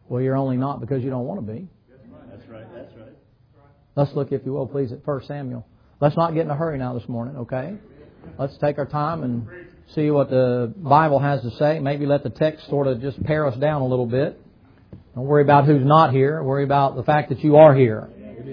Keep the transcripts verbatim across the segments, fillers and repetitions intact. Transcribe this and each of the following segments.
Well, you're only not because you don't want to be. That's right. That's right. Let's look, if you will, please, at First Samuel. Let's not get in a hurry now this morning, okay? Let's take our time and see what the Bible has to say. Maybe let the text sort of just pare us down a little bit. Don't worry about who's not here. Worry about the fact that you are here.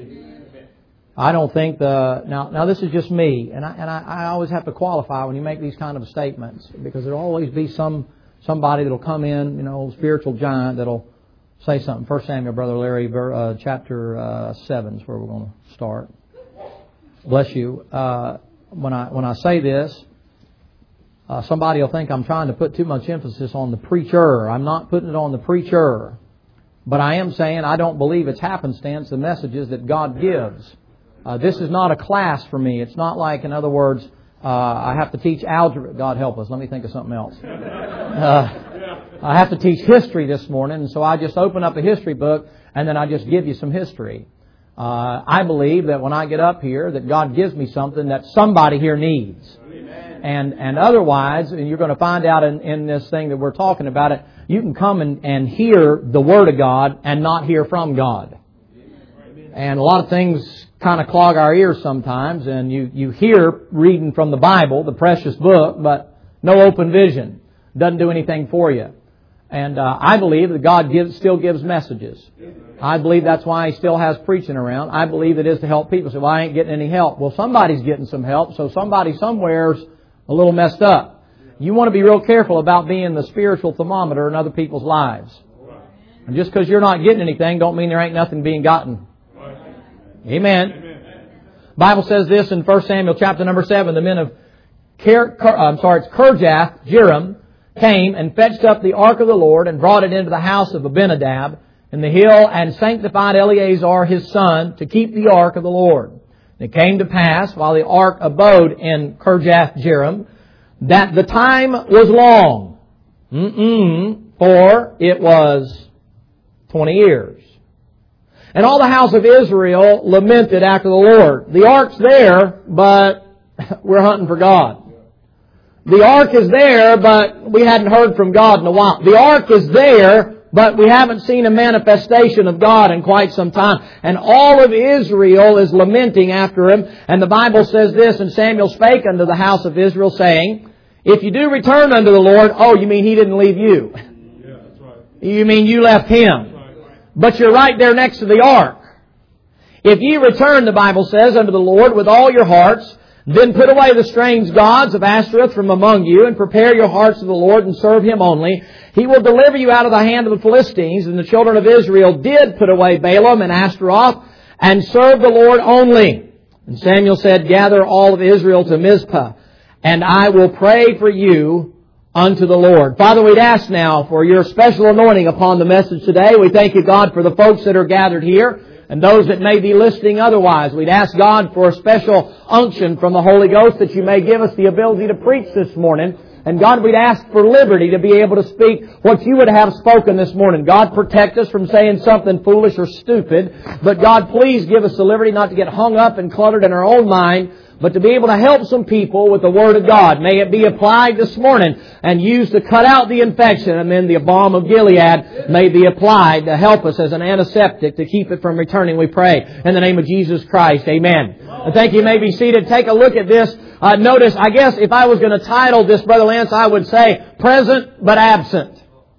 I don't think the... Now, now this is just me, and I, and I, I always have to qualify when you make these kind of statements, because there'll always be some somebody that'll come in, you know, spiritual giant that'll say something. First Samuel, Brother Larry, uh, chapter uh, seven is where we're going to start. Bless you. Uh, when I when I say this, uh, somebody will think I'm trying to put too much emphasis on the preacher. I'm not putting it on the preacher. But I am saying I don't believe it's happenstance, the messages that God gives. Uh, this is not a class for me. It's not like, in other words, uh, I have to teach algebra. God help us. Let me think of something else. Uh, I have to teach history this morning, and so I just open up a history book, and then I just give you some history. Uh, I believe that when I get up here, that God gives me something that somebody here needs. And and otherwise, and you're going to find out in, in this thing that we're talking about it, you can come and, and hear the Word of God and not hear from God. And a lot of things kind of clog our ears sometimes, and you, you hear reading from the Bible, the precious book, but no open vision. Doesn't do anything for you. And uh, I believe that God gives, still gives messages. I believe that's why He still has preaching around. I believe it is to help people. So, well, I ain't getting any help. Well, somebody's getting some help, so somebody somewhere's a little messed up. You want to be real careful about being the spiritual thermometer in other people's lives. And just because you're not getting anything don't mean there ain't nothing being gotten. Amen. Amen. Bible says this in First Samuel chapter number seven. The men of Ker, Ker, I'm sorry, it's Kirjath Jearim came and fetched up the ark of the Lord and brought it into the house of Abinadab in the hill and sanctified Eleazar his son to keep the ark of the Lord. It came to pass, while the ark abode in Kirjath Jearim, that the time was long. Mm-mm, for it was twenty years. And all the house of Israel lamented after the Lord. The ark's there, but we're hunting for God. The ark is there, but we hadn't heard from God in a while. The ark is there, but we haven't seen a manifestation of God in quite some time. And all of Israel is lamenting after Him. And the Bible says this, and Samuel spake unto the house of Israel, saying, if you do return unto the Lord, oh, you mean He didn't leave you. Yeah, that's right. You mean you left Him. But you're right there next to the ark. If ye return, the Bible says, unto the Lord with all your hearts, then put away the strange gods of Ashtoreth from among you, and prepare your hearts to the Lord, and serve Him only. He will deliver you out of the hand of the Philistines. And the children of Israel did put away Balaam and Ashtaroth, and serve the Lord only. And Samuel said, gather all of Israel to Mizpah, and I will pray for you unto the Lord. Father, we'd ask now for your special anointing upon the message today. We thank you, God, for the folks that are gathered here and those that may be listening otherwise. We'd ask God for a special unction from the Holy Ghost that you may give us the ability to preach this morning. And God, we'd ask for liberty to be able to speak what you would have spoken this morning. God, protect us from saying something foolish or stupid. But God, please give us the liberty not to get hung up and cluttered in our own mind, but to be able to help some people with the Word of God. May it be applied this morning and used to cut out the infection, and then the balm of Gilead may be applied to help us as an antiseptic to keep it from returning, we pray. In the name of Jesus Christ, amen. I thank you. You may be seated. Take a look at this. Uh, notice, I guess if I was going to title this, Brother Lance, I would say, present but absent.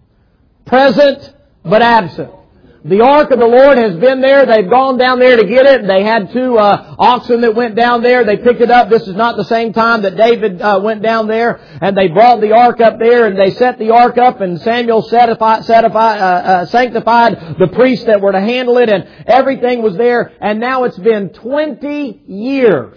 Present but absent. The ark of the Lord has been there. They've gone down there to get it. They had two uh, oxen that went down there. They picked it up. This is not the same time that David uh, went down there. And they brought the ark up there, and they set the ark up, and Samuel sanctified, sanctified, uh, uh, sanctified the priests that were to handle it, and everything was there. And now it's been twenty years.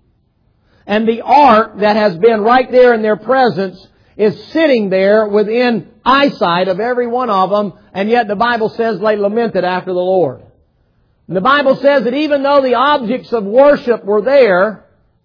And the ark that has been right there in their presence is sitting there within eyesight of every one of them, and yet the Bible says they lamented after the Lord. And the Bible says that even though the objects of worship were there,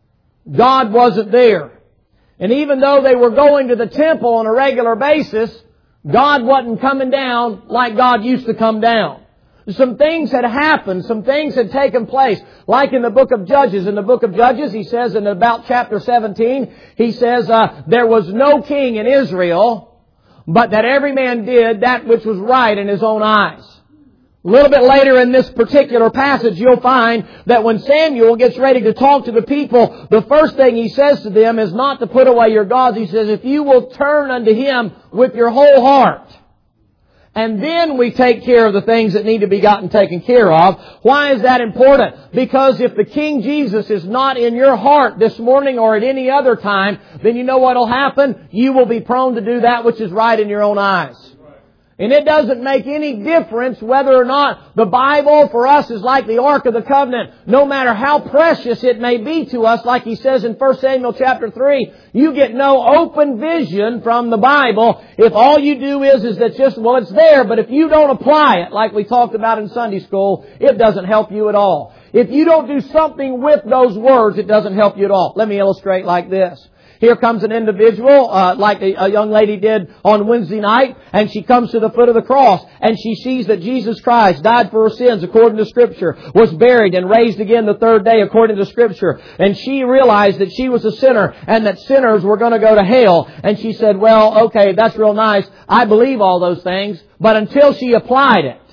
God wasn't there. And even though they were going to the temple on a regular basis, God wasn't coming down like God used to come down. Some things had happened. Some things had taken place. Like in the book of Judges. In the book of Judges, he says in about chapter seventeen, he says, uh, there was no king in Israel, but that every man did that which was right in his own eyes. A little bit later in this particular passage, you'll find that when Samuel gets ready to talk to the people, the first thing he says to them is not to put away your gods. He says, if you will turn unto Him with your whole heart. And then we take care of the things that need to be gotten taken care of. Why is that important? Because if the King Jesus is not in your heart this morning or at any other time, then you know what will happen? You will be prone to do that which is right in your own eyes. And it doesn't make any difference whether or not the Bible for us is like the Ark of the Covenant. No matter how precious it may be to us, like He says in First Samuel chapter three, you get no open vision from the Bible if all you do is, is that just, well, it's there, but if you don't apply it, like we talked about in Sunday school, it doesn't help you at all. If you don't do something with those words, it doesn't help you at all. Let me illustrate like this. Here comes an individual, uh, like a, a young lady did on Wednesday night, and she comes to the foot of the cross, and she sees that Jesus Christ died for her sins according to Scripture, was buried and raised again the third day according to Scripture. And she realized that she was a sinner, and that sinners were going to go to hell. And she said, well, okay, that's real nice. I believe all those things. But until she applied it,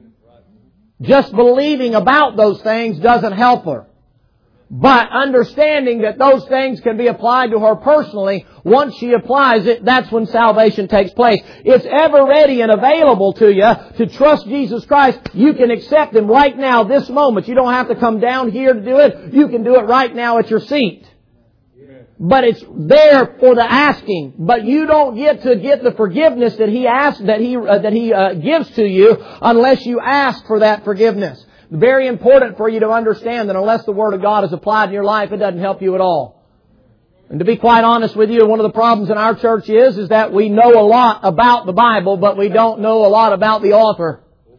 just believing about those things doesn't help her. But understanding that those things can be applied to her personally, once she applies it, that's when salvation takes place. It's ever ready and available to you to trust Jesus Christ. You can accept Him right now, this moment. You don't have to come down here to do it. You can do it right now at your seat. But it's there for the asking. But you don't get to get the forgiveness that He asks, that He uh, that He uh, gives to you, unless you ask for that forgiveness. Very important for you to understand that unless the Word of God is applied in your life, it doesn't help you at all. And to be quite honest with you, one of the problems in our church is, is that we know a lot about the Bible, but we don't know a lot about the author.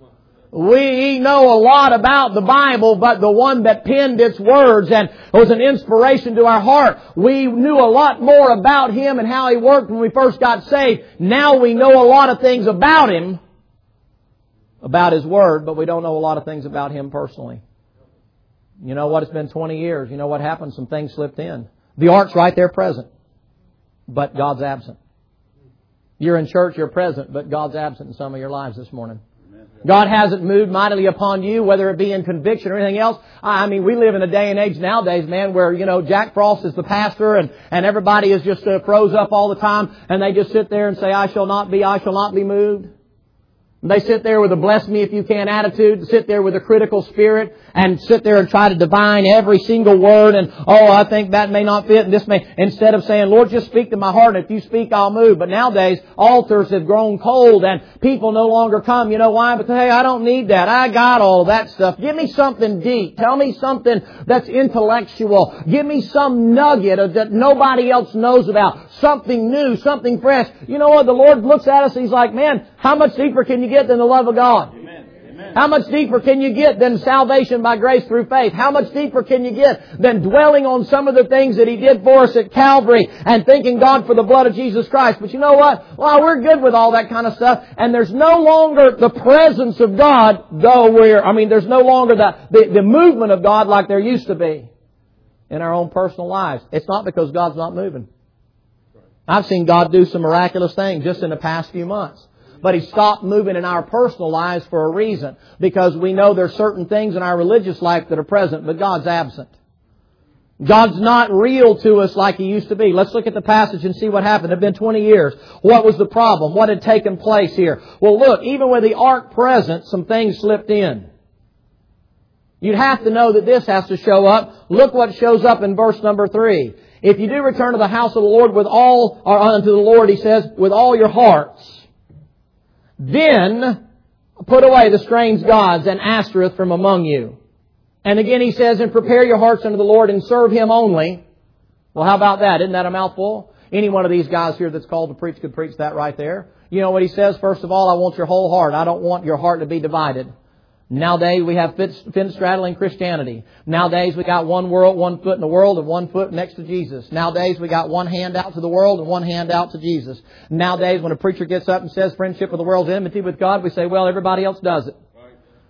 We know a lot about the Bible, but the one that penned its words and was an inspiration to our heart, we knew a lot more about Him and how He worked when we first got saved. Now we know a lot of things about Him, about His Word, but we don't know a lot of things about Him personally. You know what? It's been twenty years. You know what happened? Some things slipped in. The Ark's right there present, but God's absent. You're in church, you're present, but God's absent in some of your lives this morning. God hasn't moved mightily upon you, whether it be in conviction or anything else. I mean, we live in a day and age nowadays, man, where, you know, Jack Frost is the pastor and, and everybody is just uh, froze up all the time, and they just sit there and say, I shall not be, I shall not be moved. They sit there with a bless me if you can attitude, sit there with a critical spirit, and sit there and try to divine every single word, and, oh, I think that may not fit, and this may, instead of saying, Lord, just speak to my heart, and if you speak, I'll move. But nowadays, altars have grown cold, and people no longer come. You know why? Because, hey, I don't need that. I got all that stuff. Give me something deep. Tell me something that's intellectual. Give me some nugget that nobody else knows about. Something new, something fresh. You know what? The Lord looks at us, He's like, man, how much deeper can you get than the love of God? Amen. Amen. How much deeper can you get than salvation by grace through faith? How much deeper can you get than dwelling on some of the things that He did for us at Calvary and thanking God for the blood of Jesus Christ? But you know what? Well, we're good with all that kind of stuff, and there's no longer the presence of God, though we're, I mean, there's no longer the, the, the movement of God like there used to be in our own personal lives. It's not because God's not moving. I've seen God do some miraculous things just in the past few months. But He stopped moving in our personal lives for a reason. Because we know there's certain things in our religious life that are present, but God's absent. God's not real to us like He used to be. Let's look at the passage and see what happened. It had been twenty years. What was the problem? What had taken place here? Well, look, even with the ark present, some things slipped in. You'd have to know that this has to show up. Look what shows up in verse number three. If you do return to the house of the Lord with all, or unto the Lord, He says, with all your hearts, then put away the strange gods and Ashtoreth from among you. And again He says, and prepare your hearts unto the Lord and serve Him only. Well, how about that? Isn't that a mouthful? Any one of these guys here that's called to preach could preach that right there. You know what He says? First of all, I want your whole heart. I don't want your heart to be divided. Nowadays we have fin straddling Christianity. Nowadays we got one world, one foot in the world and one foot next to Jesus. Nowadays we got one hand out to the world and one hand out to Jesus. Nowadays when a preacher gets up and says friendship with the world is enmity with God, we say, well, everybody else does it.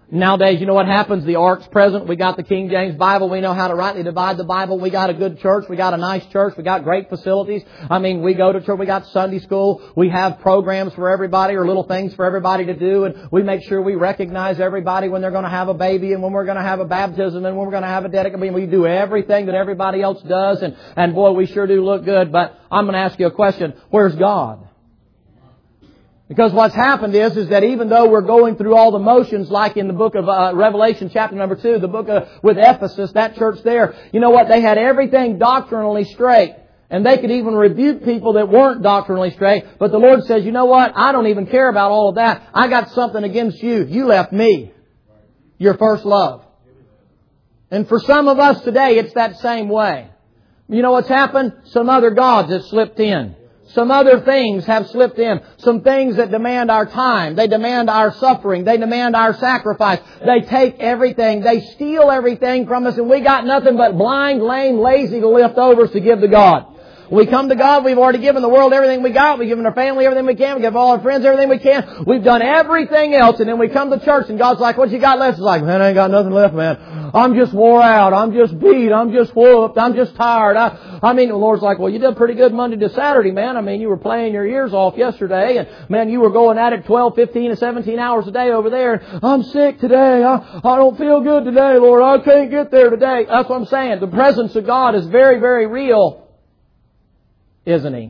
Nowadays, you know what happens? The Ark's present. We got the King James Bible. We know how to rightly divide the Bible. We got a good church. We got a nice church. We got great facilities. I mean, we go to church. We got Sunday school. We have programs for everybody or little things for everybody to do. And we make sure we recognize everybody when they're going to have a baby and when we're going to have a baptism and when we're going to have a dedication. We do everything that everybody else does. And, and boy, we sure do look good. But I'm going to ask you a question. Where's God? Because what's happened is, is that even though we're going through all the motions, like in the book of uh, Revelation chapter number two, the book of, with Ephesus, that church there, you know what? They had everything doctrinally straight. And they could even rebuke people that weren't doctrinally straight. But the Lord says, you know what? I don't even care about all of that. I got something against you. You left me, your first love. And for some of us today, it's that same way. You know what's happened? Some other gods have slipped in. Some other things have slipped in. Some things that demand our time. They demand our suffering. They demand our sacrifice. They take everything. They steal everything from us, and we got nothing but blind, lame, lazy leftovers to give to God. We come to God, we've already given the world everything we got. We've given our family everything we can. We give all our friends everything we can. We've done everything else. And then we come to church and God's like, what you got left? It's like, man, I ain't got nothing left, man. I'm just wore out. I'm just beat. I'm just whooped. I'm just tired. I, I mean, the Lord's like, well, you did pretty good Monday to Saturday, man. I mean, you were playing your ears off yesterday. And man, you were going at it twelve, fifteen, and seventeen hours a day over there. I'm sick today. I, I don't feel good today, Lord. I can't get there today. That's what I'm saying. The presence of God is very, very real. Isn't He?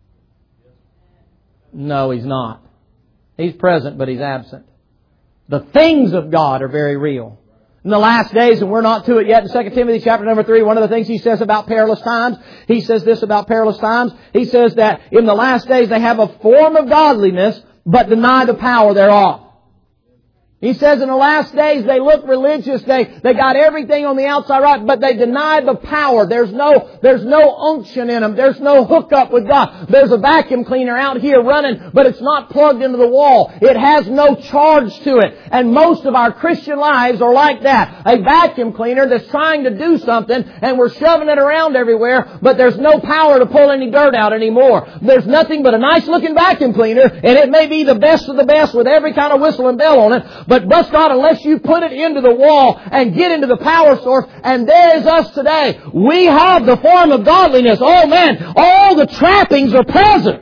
No, He's not. He's present, but He's absent. The things of God are very real. In the last days, and we're not to it yet, in Second Timothy chapter number three, one of the things he says about perilous times, he says this about perilous times. He says that in the last days they have a form of godliness, but deny the power thereof. He says in the last days they look religious, they, they got everything on the outside right, but they deny the power. There's no, there's no unction in them. There's no hookup with God. There's a vacuum cleaner out here running, but it's not plugged into the wall. It has no charge to it. And most of our Christian lives are like that. A vacuum cleaner that's trying to do something and we're shoving it around everywhere, but there's no power to pull any dirt out anymore. There's nothing but a nice looking vacuum cleaner, and it may be the best of the best with every kind of whistle and bell on it. But bless God, unless you put it into the wall and get into the power source, and there is us today. We have the form of godliness. Oh man, all the trappings are present.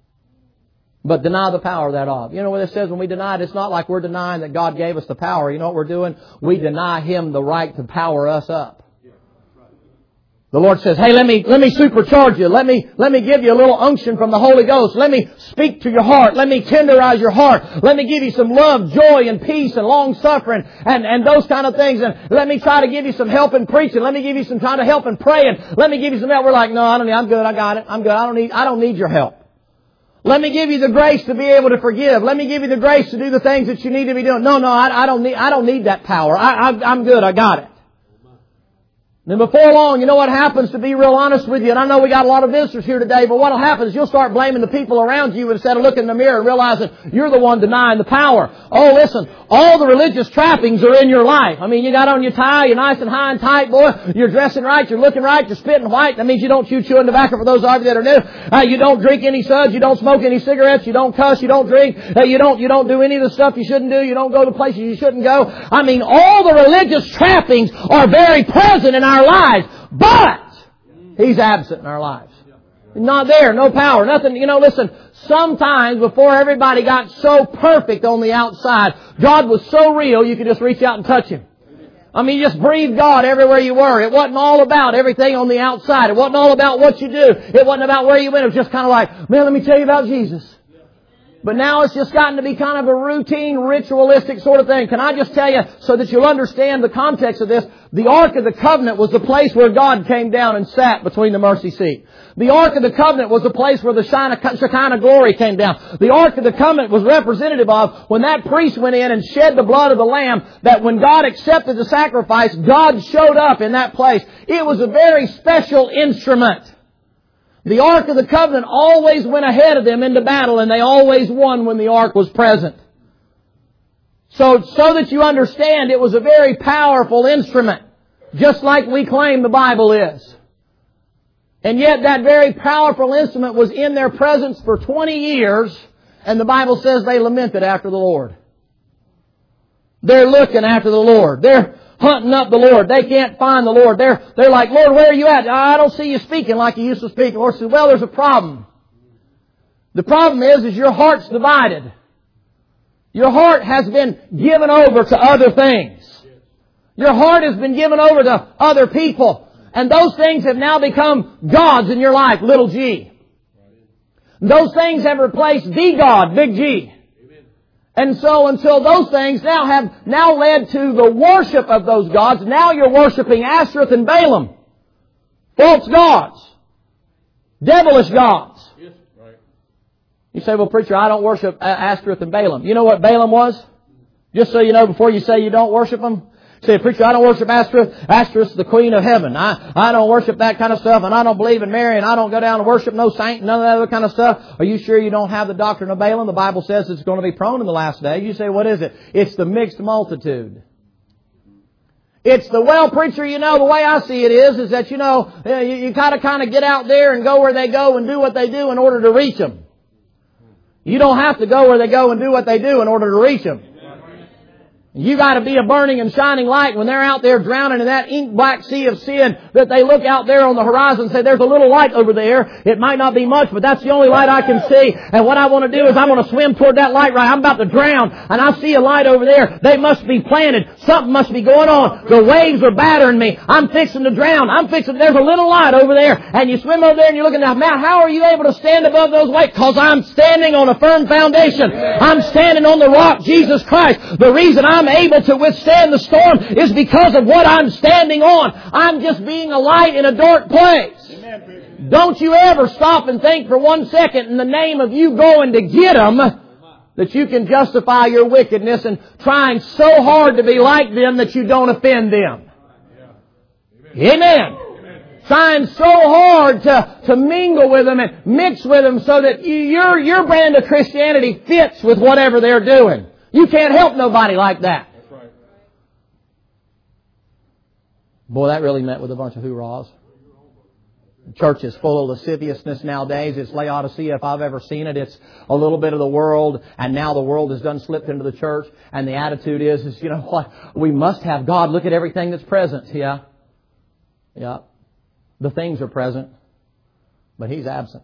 But deny the power thereof. You know what it says when we deny it? It's not like we're denying that God gave us the power. You know what we're doing? We deny Him the right to power us up. The Lord says, hey, let me, let me supercharge you. Let me, let me give you a little unction from the Holy Ghost. Let me speak to your heart. Let me tenderize your heart. Let me give you some love, joy, and peace, and long suffering, and, and those kind of things. And let me try to give you some help in preaching. Let me give you some kind of help in praying. Let me give you some help. We're like, no, I don't need, I'm good. I got it. I'm good. I don't need, I don't need your help. Let me give you the grace to be able to forgive. Let me give you the grace to do the things that you need to be doing. No, no, I, I don't need, I don't need that power. I, I, I'm good. I got it. Then before long, you know what happens, to be real honest with you, and I know we got a lot of visitors here today, but what will happen is you'll start blaming the people around you instead of looking in the mirror and realizing you're the one denying the power. Oh, listen, all the religious trappings are in your life. I mean, you got on your tie, you're nice and high and tight, boy, you're dressing right, you're looking right, you're spitting white. That means you don't chew chewing tobacco for those of you that are new. Uh, you don't drink any suds, you don't smoke any cigarettes, you don't cuss, you don't drink, uh, you don't you don't do any of the stuff you shouldn't do, you don't go to places you shouldn't go. I mean, all the religious trappings are very present in our lives, but He's absent in our lives. Not there, no power, nothing. You know, listen, sometimes before everybody got so perfect on the outside, God was so real you could just reach out and touch Him. I mean, you just breathe God everywhere you were. It wasn't all about everything on the outside. It wasn't all about what you do. It wasn't about where you went. It was just kind of like, man, let me tell you about Jesus. But now it's just gotten to be kind of a routine, ritualistic sort of thing. Can I just tell you, so that you'll understand the context of this, the Ark of the Covenant was the place where God came down and sat between the mercy seat. The Ark of the Covenant was the place where the Shekinah glory came down. The Ark of the Covenant was representative of when that priest went in and shed the blood of the lamb, that when God accepted the sacrifice, God showed up in that place. It was a very special instrument. The Ark of the Covenant always went ahead of them into battle, and they always won when the Ark was present. So, so that you understand, it was a very powerful instrument, just like we claim the Bible is. And yet that very powerful instrument was in their presence for twenty years, and the Bible says they lamented after the Lord. They're looking after the Lord. They're hunting up the Lord. They can't find the Lord. They're, they're like, Lord, where are you at? I don't see you speaking like you used to speak. The Lord says, well, there's a problem. The problem is, is your heart's divided. Your heart has been given over to other things. Your heart has been given over to other people. And those things have now become gods in your life, little g. Those things have replaced the God, big G. And so until those things now have now led to the worship of those gods, now you're worshiping Ashtoreth and Balaam. False gods. Devilish gods. You say, well, preacher, I don't worship Ashtoreth and Balaam. You know what Balaam was? Just so you know before you say you don't worship them. Say, preacher, I don't worship Ashtoreth. Ashtoreth's the queen of heaven. I, I don't worship that kind of stuff, and I don't believe in Mary, and I don't go down and worship no saint, none of that other kind of stuff. Are you sure you don't have the doctrine of Balaam? The Bible says it's going to be prone in the last day. You say, what is it? It's the mixed multitude. It's the, well, preacher, you know, the way I see it is, is that, you know, you, you gotta kind of get out there and go where they go and do what they do in order to reach them. You don't have to go where they go and do what they do in order to reach them. You got to be a burning and shining light when they're out there drowning in that ink black sea of sin, that they look out there on the horizon and say, there's a little light over there. It might not be much, but that's the only light I can see. And what I want to do is I want to swim toward that light right. I'm about to drown and I see a light over there. They must be planted. Something must be going on. The waves are battering me. I'm fixing to drown. I'm fixing, there's a little light over there. And you swim over there and you're looking down. Man, how are you able to stand above those waves? Because I'm standing on a firm foundation. I'm standing on the rock, Jesus Christ. The reason I'm able to withstand the storm is because of what I'm standing on. I'm just being a light in a dark place. Amen. Don't you ever stop and think for one second in the name of you going to get them that you can justify your wickedness and trying so hard to be like them that you don't offend them. Amen. Trying so hard to, to mingle with them and mix with them so that you, your, your brand of Christianity fits with whatever they're doing. You can't help nobody like that. Boy, that really met with a bunch of hoorahs. The church is full of lasciviousness nowadays. It's Laodicea if I've ever seen it. It's a little bit of the world, and now the world has done slipped into the church, and the attitude is, is you know what, we must have God. Look at everything that's present. Yeah. Yeah. The things are present, but He's absent.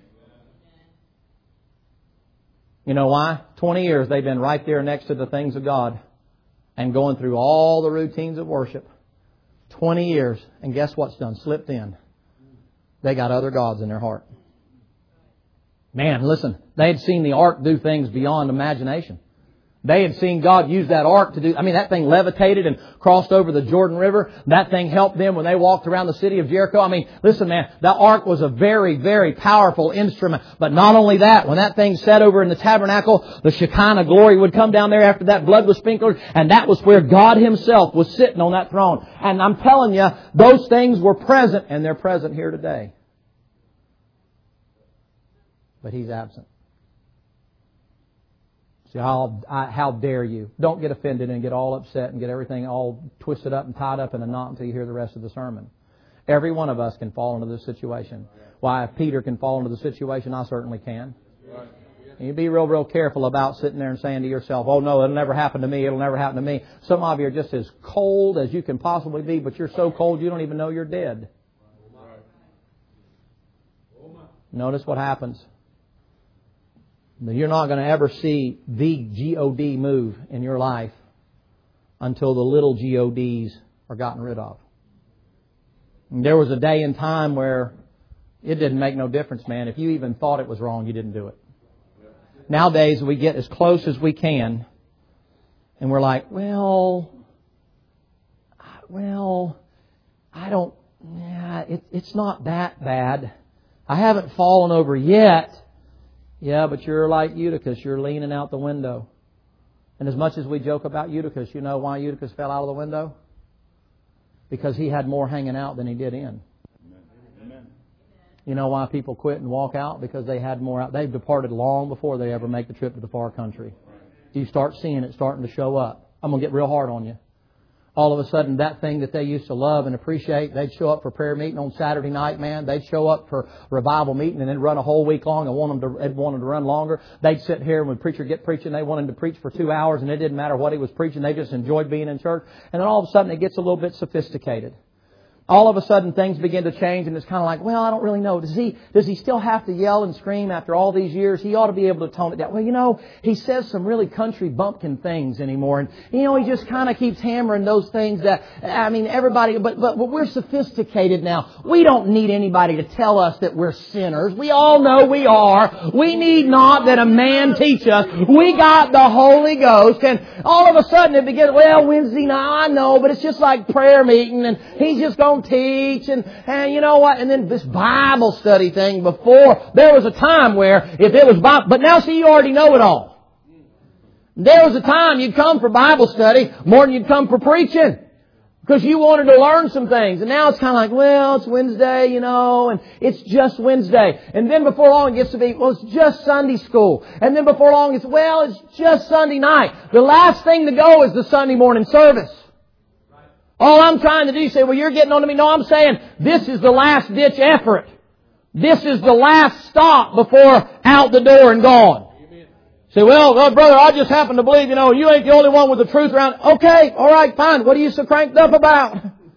You know why? Twenty years they've been right there next to the things of God and going through all the routines of worship. Twenty years, and guess what's done? Slipped in. They got other gods in their heart. Man, listen, they had seen the ark do things beyond imagination. They had seen God use that ark to do, I mean, that thing levitated and crossed over the Jordan River. That thing helped them when they walked around the city of Jericho. I mean, listen, man, that ark was a very, very powerful instrument. But not only that, when that thing sat over in the tabernacle, the Shekinah glory would come down there after that blood was sprinkled. And that was where God Himself was sitting on that throne. And I'm telling you, those things were present, and they're present here today. But He's absent. See, how, how dare you? Don't get offended and get all upset and get everything all twisted up and tied up in a knot until you hear the rest of the sermon. Every one of us can fall into this situation. Why, if Peter can fall into the situation, I certainly can. And you be real, real careful about sitting there and saying to yourself, oh no, it'll never happen to me, it'll never happen to me. Some of you are just as cold as you can possibly be, but you're so cold you don't even know you're dead. Notice what happens. You're not going to ever see the G O D move in your life until the little G O Ds are gotten rid of. And there was a day and time where it didn't make no difference, man. If you even thought it was wrong, you didn't do it. Nowadays, we get as close as we can, and we're like, well, well, I don't, yeah, it, it's not that bad. I haven't fallen over yet. Yeah, but you're like Eutychus. You're leaning out the window. And as much as we joke about Eutychus, you know why Eutychus fell out of the window? Because he had more hanging out than he did in. Amen. You know why people quit and walk out? Because they had more out. They've departed long before they ever make the trip to the far country. You start seeing it starting to show up. I'm going to get real hard on you. All of a sudden, that thing that they used to love and appreciate, they'd show up for prayer meeting on Saturday night, man. They'd show up for revival meeting and then run a whole week long and want them to, they'd want them to run longer. They'd sit here and when the preacher get preaching, they want him to preach for two hours and it didn't matter what he was preaching. They just enjoyed being in church. And then all of a sudden, it gets a little bit sophisticated. All of a sudden, things begin to change, and it's kind of like, well, I don't really know. Does he does he still have to yell and scream after all these years? He ought to be able to tone it down. Well, you know, he says some really country bumpkin things anymore, and you know, he just kind of keeps hammering those things that I mean, everybody. But but, but we're sophisticated now. We don't need anybody to tell us that we're sinners. We all know we are. We need not that a man teach us. We got the Holy Ghost, and all of a sudden it begins. Well, Wednesday night, I know, but it's just like prayer meeting, and he's just going teach and, and you know what, and then this Bible study thing before, there was a time where if it was Bible, but now see, you already know it all. There was a time you'd come for Bible study more than you'd come for preaching because you wanted to learn some things, and now it's kind of like, well, it's Wednesday, you know, and it's just Wednesday, and then before long it gets to be, well, it's just Sunday school, and then before long it's, well, it's just Sunday night. The last thing to go is the Sunday morning service. All I'm trying to do is say, well, you're getting on to me. No, I'm saying this is the last ditch effort. This is the last stop before out the door and gone. Amen. Say, well, well, brother, I just happen to believe, you know, you ain't the only one with the truth around. Okay, all right, fine. What are you so cranked up about?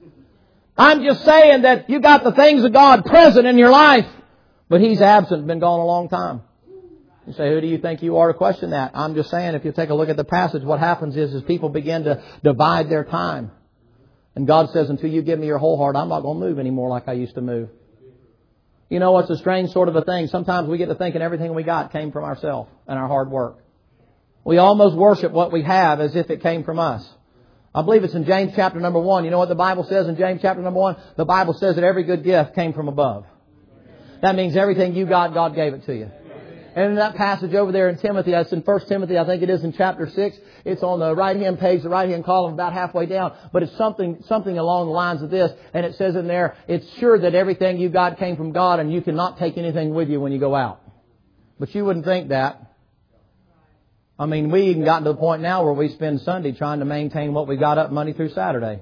I'm just saying that you got the things of God present in your life, but He's absent, been gone a long time. You say, who do you think you are to question that? I'm just saying, if you take a look at the passage, what happens is, is people begin to divide their time. And God says, until you give me your whole heart, I'm not going to move anymore like I used to move. You know, it's a strange sort of a thing. Sometimes we get to thinking everything we got came from ourselves and our hard work. We almost worship what we have as if it came from us. I believe it's in James chapter number one. You know what the Bible says in James chapter number one? The Bible says that every good gift came from above. That means everything you got, God gave it to you. And in that passage over there in Timothy, that's in First Timothy, I think it is in chapter six. It's on the right-hand page, the right-hand column, about halfway down. But it's something something along the lines of this. And it says in there, it's sure that everything you got came from God and you cannot take anything with you when you go out. But you wouldn't think that. I mean, we even gotten to the point now where we spend Sunday trying to maintain what we got up Monday through Saturday.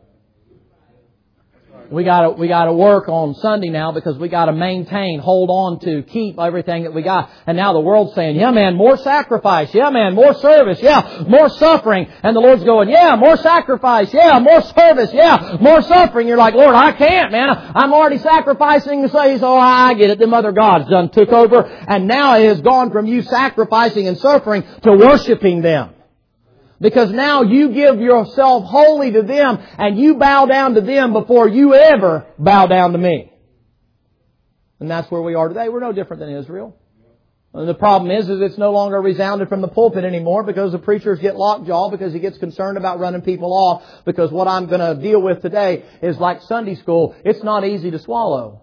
We gotta, we gotta work on Sunday now because we gotta maintain, hold on to, keep everything that we got. And now the world's saying, yeah man, more sacrifice. Yeah man, more service. Yeah, more suffering. And the Lord's going, yeah, more sacrifice. Yeah, more service. Yeah, more suffering. You're like, Lord, I can't, man. I'm already sacrificing to say, so I get it. Them other gods done took over. And now it has gone from you sacrificing and suffering to worshiping them. Because now you give yourself wholly to them and you bow down to them before you ever bow down to me. And that's where we are today. We're no different than Israel. And the problem is, is it's no longer resounded from the pulpit anymore because the preachers get lockjaw because he gets concerned about running people off. Because what I'm going to deal with today is like Sunday school. It's not easy to swallow.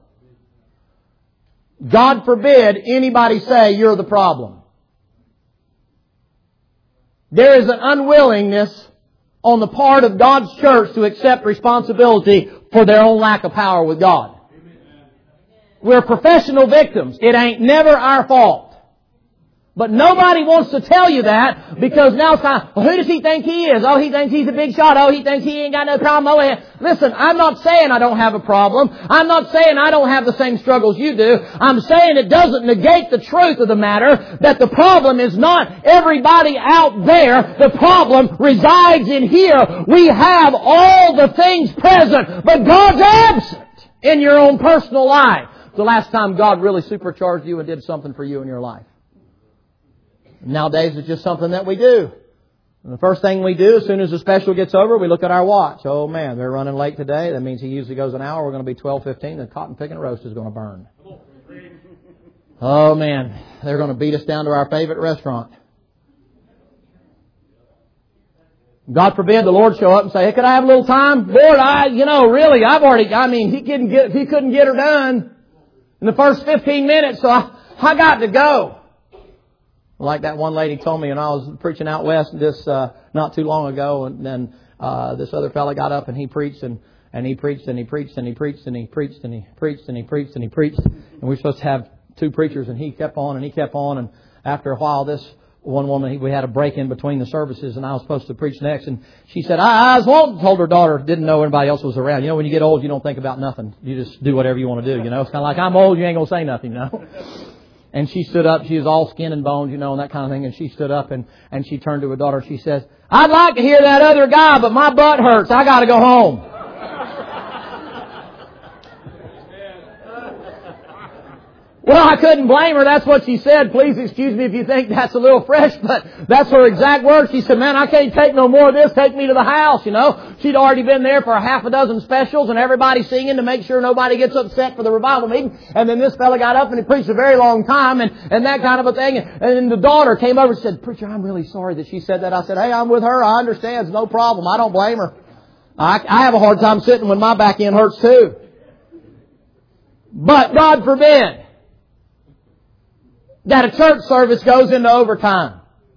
God forbid anybody say you're the problem. There is an unwillingness on the part of God's church to accept responsibility for their own lack of power with God. We're professional victims. It ain't never our fault. But nobody wants to tell you that because now it's kind of, well, who does he think he is? Oh, he thinks he's a big shot. Oh, he thinks he ain't got no problem. Oh, yeah. Listen, I'm not saying I don't have a problem. I'm not saying I don't have the same struggles you do. I'm saying it doesn't negate the truth of the matter that the problem is not everybody out there. The problem resides in here. We have all the things present, but God's absent in your own personal life. The last time God really supercharged you and did something for you in your life. Nowadays, it's just something that we do. And the first thing we do, as soon as the special gets over, we look at our watch. Oh man, they're running late today. That means he usually goes an hour. We're going to be twelve fifteen. The cotton picking roast is going to burn. Oh man, they're going to beat us down to our favorite restaurant. God forbid the Lord show up and say, hey, could I have a little time? Lord, I, you know, really, I've already, I mean, he couldn't get, he couldn't get her done in the first fifteen minutes, so I, I got to go. Like that one lady told me when I was preaching out west this uh, not too long ago, and then uh, this other fella got up and he preached and, and he preached and he preached and he preached and he preached and he preached and he preached and he preached and we were supposed to have two preachers and he kept on and he kept on and after a while this one woman, we had a break in between the services and I was supposed to preach next. And she said, I, I was wanting, told her daughter, didn't know anybody else was around. You know, when you get old, you don't think about nothing. You just do whatever you want to do, you know. It's kind of like, I'm old, you ain't going to say nothing, you know. And she stood up, she was all skin and bones, you know, and that kind of thing. And she stood up and, and she turned to her daughter. She says, I'd like to hear that other guy, but my butt hurts. I got to go home. Well, I couldn't blame her. That's what she said. Please excuse me if you think that's a little fresh, but that's her exact words. She said, man, I can't take no more of this. Take me to the house, you know. She'd already been there for a half a dozen specials and everybody singing to make sure nobody gets upset for the revival meeting. And then this fella got up and he preached a very long time and, and that kind of a thing. And then the daughter came over and said, preacher, I'm really sorry that she said that. I said, hey, I'm with her. I understand. It's no problem. I don't blame her. I, I have a hard time sitting when my back end hurts too. But God forbid that a church service goes into overtime.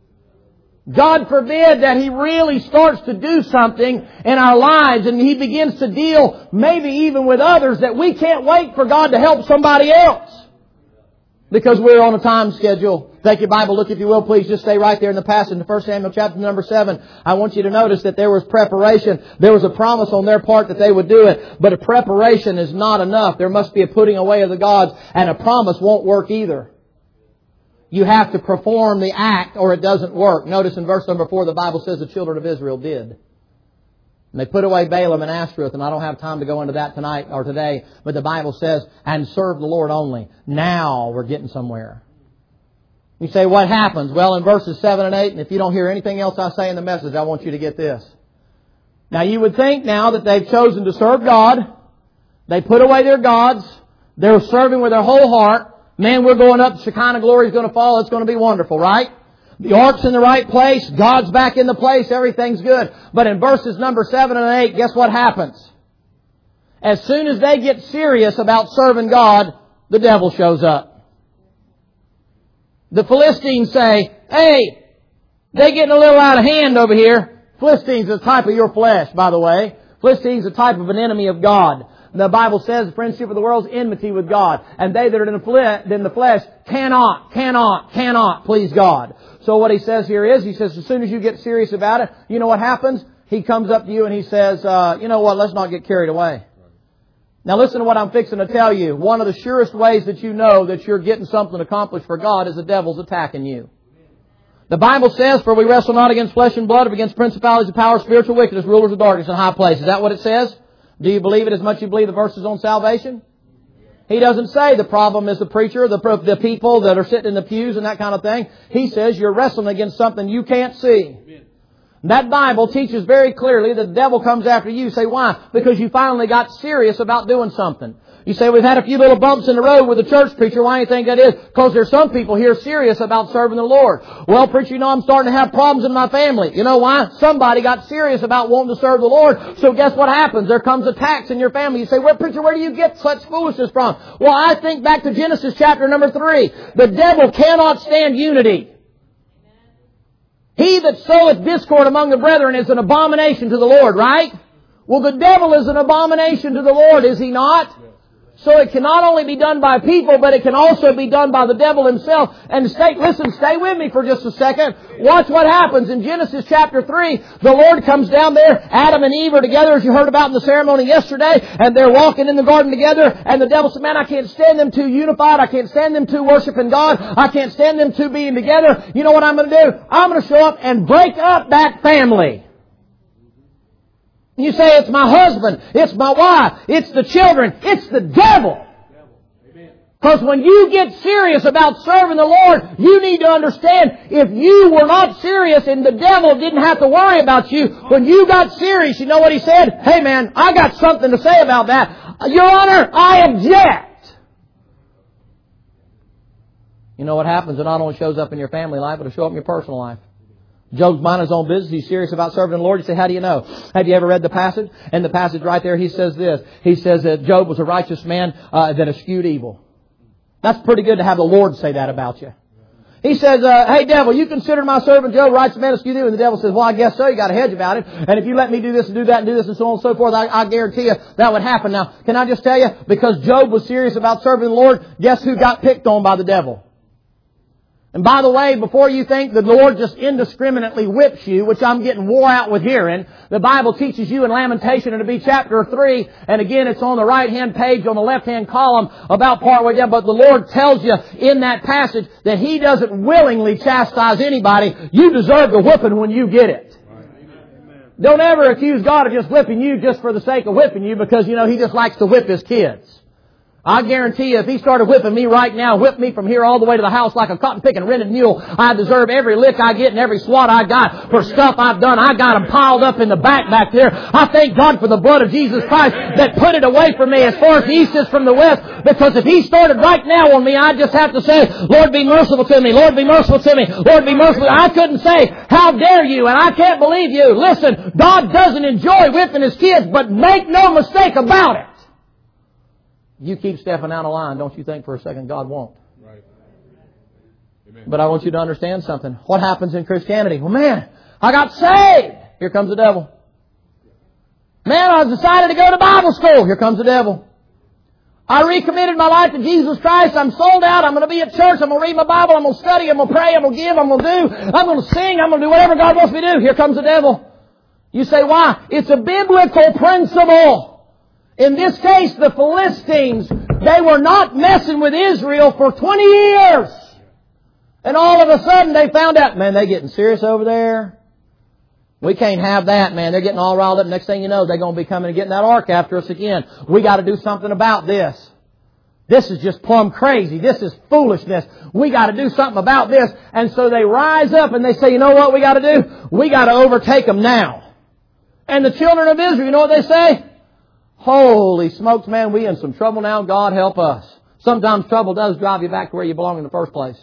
God forbid that He really starts to do something in our lives and He begins to deal maybe even with others that we can't wait for God to help somebody else. Because we're on a time schedule. Take your Bible, look if you will, please. Just stay right there in the passage in First Samuel chapter number seven. I want you to notice that there was preparation. There was a promise on their part that they would do it. But a preparation is not enough. There must be a putting away of the gods. And a promise won't work either. You have to perform the act or it doesn't work. Notice in verse number four, the Bible says the children of Israel did. And they put away Balaam and Ashtoreth, and I don't have time to go into that tonight or today, but the Bible says, and serve the Lord only. Now we're getting somewhere. You say, what happens? Well, in verses seven and eight, and if you don't hear anything else I say in the message, I want you to get this. Now you would think now that they've chosen to serve God, they put away their gods, they're serving with their whole heart. Man, we're going up. Shekinah glory is going to fall. It's going to be wonderful, right? The ark's in the right place. God's back in the place. Everything's good. But in verses number seven and eight, guess what happens? As soon as they get serious about serving God, the devil shows up. The Philistines say, hey, they're getting a little out of hand over here. Philistines is a type of your flesh, by the way. Philistines is a type of an enemy of God. The Bible says the friendship of the world is enmity with God. And they that are in the, flesh, in the flesh cannot, cannot, cannot please God. So what he says here is, he says, as soon as you get serious about it, you know what happens? He comes up to you and he says, uh, you know what, let's not get carried away. Now listen to what I'm fixing to tell you. One of the surest ways that you know that you're getting something accomplished for God is the devil's attacking you. The Bible says, for we wrestle not against flesh and blood, but against principalities and powers, spiritual wickedness, rulers of darkness in high places. Is that what it says? Do you believe it as much as you believe the verses on salvation? He doesn't say the problem is the preacher, the, the people that are sitting in the pews and that kind of thing. He says you're wrestling against something you can't see. That Bible teaches very clearly that the devil comes after you. You say, why? Because you finally got serious about doing something. You say, we've had a few little bumps in the road with the church preacher. Why do you think that is? Because there's some people here serious about serving the Lord. Well, preacher, you know, I'm starting to have problems in my family. You know why? Somebody got serious about wanting to serve the Lord. So guess what happens? There comes attacks in your family. You say, well, preacher, where do you get such foolishness from? Well, I think back to Genesis chapter number three. The devil cannot stand unity. He that soweth discord among the brethren is an abomination to the Lord, right? Well, the devil is an abomination to the Lord, is he not? So it can not only be done by people, but it can also be done by the devil himself. And stay, listen, stay with me for just a second. Watch what happens in Genesis chapter three. The Lord comes down there. Adam and Eve are together, as you heard about in the ceremony yesterday. And they're walking in the garden together. And the devil said, man, I can't stand them two unified. I can't stand them two worshiping God. I can't stand them two being together. You know what I'm going to do? I'm going to show up and break up that family. You say, it's my husband, it's my wife, it's the children, it's the devil. Because when you get serious about serving the Lord, you need to understand, if you were not serious and the devil didn't have to worry about you, when you got serious, you know what he said? Hey man, I got something to say about that. Your Honor, I object. You know what happens? It not only shows up in your family life, but it'll show up in your personal life. Job's minding his own business. He's serious about serving the Lord. You say, how do you know? Have you ever read the passage? And the passage right there, he says this. He says that Job was a righteous man uh, that eschewed evil. That's pretty good to have the Lord say that about you. He says, uh, hey devil, you consider my servant Job righteous man, eschewed evil. And the devil says, well, I guess so. You got a hedge about it. And if you let me do this and do that and do this and so on and so forth, I, I guarantee you that would happen. Now, can I just tell you, because Job was serious about serving the Lord, guess who got picked on by the devil? And by the way, before you think the Lord just indiscriminately whips you, which I'm getting wore out with hearing, the Bible teaches you in Lamentation, and it'll be chapter three, and again it's on the right-hand page on the left-hand column about partway down, but the Lord tells you in that passage that He doesn't willingly chastise anybody. You deserve the whipping when you get it. Don't ever accuse God of just whipping you just for the sake of whipping you because, you know, He just likes to whip His kids. I guarantee you, if He started whipping me right now, whip me from here all the way to the house like a cotton-picking rented mule, I deserve every lick I get and every swat I got for stuff I've done. I got them piled up in the back back there. I thank God for the blood of Jesus Christ that put it away from me as far as the east is from the west. Because if He started right now on me, I just have to say, Lord, be merciful to me. Lord, be merciful to me. Lord, be merciful. I couldn't say, how dare you? And I can't believe you. Listen, God doesn't enjoy whipping His kids, but make no mistake about it. You keep stepping out of line, don't you think for a second God won't? Right. Amen. But I want you to understand something. What happens in Christianity? Well, man, I got saved. Here comes the devil. Man, I decided to go to Bible school. Here comes the devil. I recommitted my life to Jesus Christ. I'm sold out. I'm going to be at church. I'm going to read my Bible. I'm going to study. I'm going to pray. I'm going to give. I'm going to do. I'm going to sing. I'm going to do whatever God wants me to do. Here comes the devil. You say, why? It's a biblical principle. In this case, the Philistines, they were not messing with Israel for twenty years. And all of a sudden they found out, man, they're getting serious over there. We can't have that, man. They're getting all riled up. Next thing you know, they're going to be coming and getting that ark after us again. We got to do something about this. This is just plumb crazy. This is foolishness. We got to do something about this. And so they rise up and they say, you know what we got to do? We got to overtake them now. And the children of Israel, you know what they say? Holy smokes, man, we in some trouble now. God help us. Sometimes trouble does drive you back to where you belong in the first place.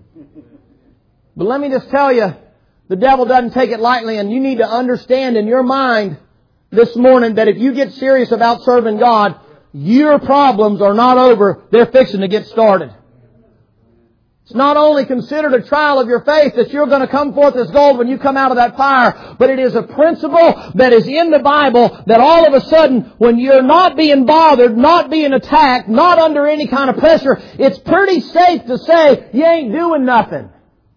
But let me just tell you, the devil doesn't take it lightly, and you need to understand in your mind this morning that if you get serious about serving God, your problems are not over. They're fixing to get started. It's not only considered a trial of your faith that you're going to come forth as gold when you come out of that fire, but it is a principle that is in the Bible that all of a sudden, when you're not being bothered, not being attacked, not under any kind of pressure, it's pretty safe to say you ain't doing nothing.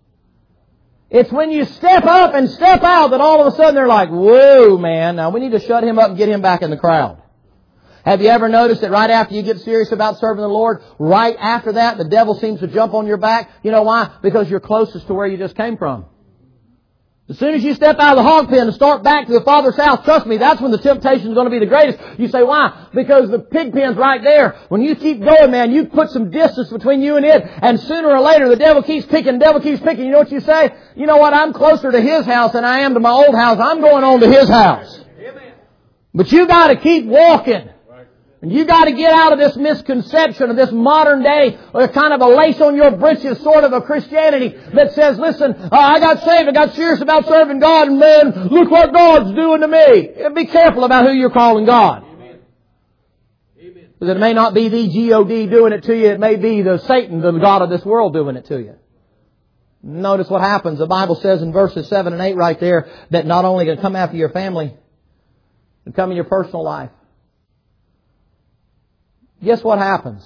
It's when you step up and step out that all of a sudden they're like, whoa, man, now we need to shut him up and get him back in the crowd. Have you ever noticed that right after you get serious about serving the Lord, right after that, the devil seems to jump on your back? You know why? Because you're closest to where you just came from. As soon as you step out of the hog pen and start back to the Father's house, trust me, that's when the temptation is going to be the greatest. You say, why? Because the pig pen's right there. When you keep going, man, you put some distance between you and it, and sooner or later the devil keeps picking, the devil keeps picking. You know what you say? You know what? I'm closer to his house than I am to my old house. I'm going on to his house. But you got to keep walking. And you got to get out of this misconception of this modern day or kind of a lace on your britches sort of a Christianity that says, listen, uh, I got saved, I got serious about serving God, and man, look what God's doing to me. Be careful about who you're calling God. Amen. Because it may not be the G O D doing it to you. It may be the Satan, the God of this world, doing it to you. Notice what happens. The Bible says in verses seven and eight right there that not only going to come after your family, but come in your personal life. Guess what happens?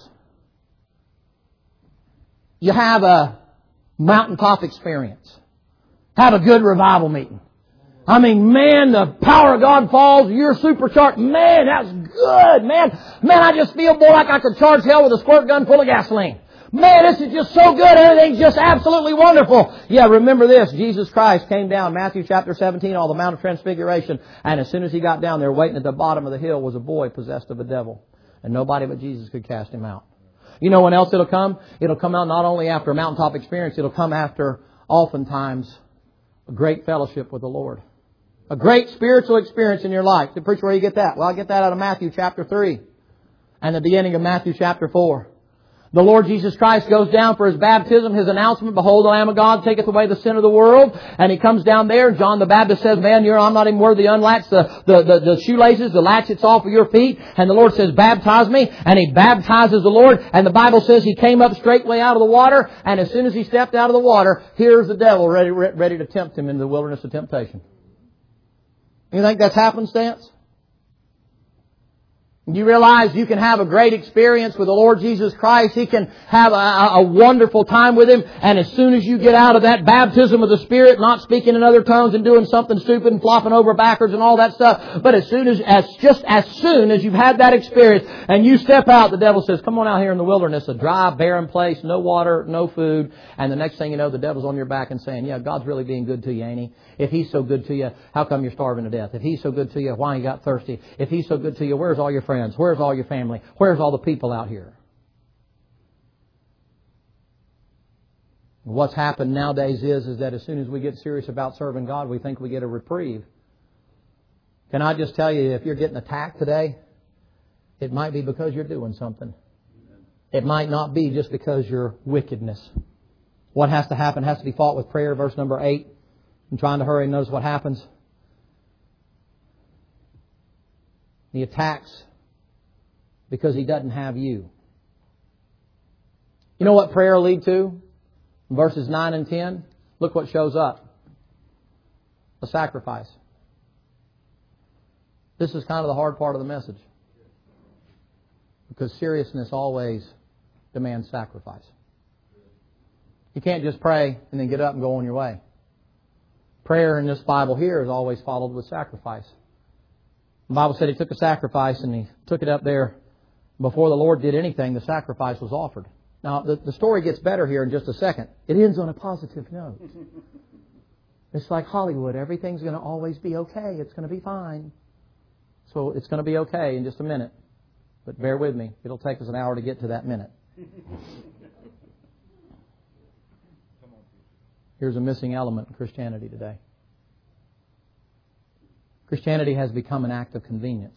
You have a mountaintop experience. Have a good revival meeting. I mean, man, the power of God falls. You're supercharged. Man, that's good, man. Man, I just feel more like I could charge hell with a squirt gun full of gasoline. Man, this is just so good. Everything's just absolutely wonderful. Yeah, remember this. Jesus Christ came down, Matthew chapter seventeen, on the Mount of Transfiguration. And as soon as He got down there, waiting at the bottom of the hill was a boy possessed of a devil. And nobody but Jesus could cast him out. You know when else it'll come? It'll come out not only after a mountaintop experience, it'll come after, oftentimes, a great fellowship with the Lord. A great spiritual experience in your life. The preacher, where do you get that? Well, I get that out of Matthew chapter three and the beginning of Matthew chapter four. The Lord Jesus Christ goes down for His baptism, His announcement, behold, the Lamb of God taketh away the sin of the world. And He comes down there. John the Baptist says, man, you're, I'm not even worthy to unlatch the, the, the, the shoelaces, the latchets off of your feet. And the Lord says, baptize me. And He baptizes the Lord. And the Bible says He came up straightway out of the water. And as soon as He stepped out of the water, here's the devil ready, ready to tempt Him in the wilderness of temptation. You think that's happenstance? You realize you can have a great experience with the Lord Jesus Christ. He can have a, a wonderful time with Him. And as soon as you get out of that baptism of the Spirit, not speaking in other tongues and doing something stupid and flopping over backwards and all that stuff, but as soon as, as just as soon as you've had that experience and you step out, the devil says, come on out here in the wilderness, a dry, barren place, no water, no food. And the next thing you know, the devil's on your back and saying, yeah, God's really being good to you, ain't He? If He's so good to you, how come you're starving to death? If He's so good to you, why you got thirsty? If He's so good to you, where's all your friends? Where's all your family? Where's all the people out here? What's happened nowadays is, is that as soon as we get serious about serving God, we think we get a reprieve. Can I just tell you, if you're getting attacked today, it might be because you're doing something. It might not be just because you're wickedness. What has to happen has to be fought with prayer, verse number eight. I'm trying to hurry and notice what happens. He attacks because he doesn't have you. You know what prayer will lead to? In verses nine and ten, look what shows up. A sacrifice. This is kind of the hard part of the message. Because seriousness always demands sacrifice. You can't just pray and then get up and go on your way. Prayer in this Bible here is always followed with sacrifice. The Bible said He took a sacrifice and He took it up there. Before the Lord did anything, the sacrifice was offered. Now, the, the story gets better here in just a second. It ends on a positive note. It's like Hollywood. Everything's going to always be okay. It's going to be fine. So it's going to be okay in just a minute. But bear with me. It'll take us an hour to get to that minute. Here's a missing element in Christianity today. Christianity has become an act of convenience.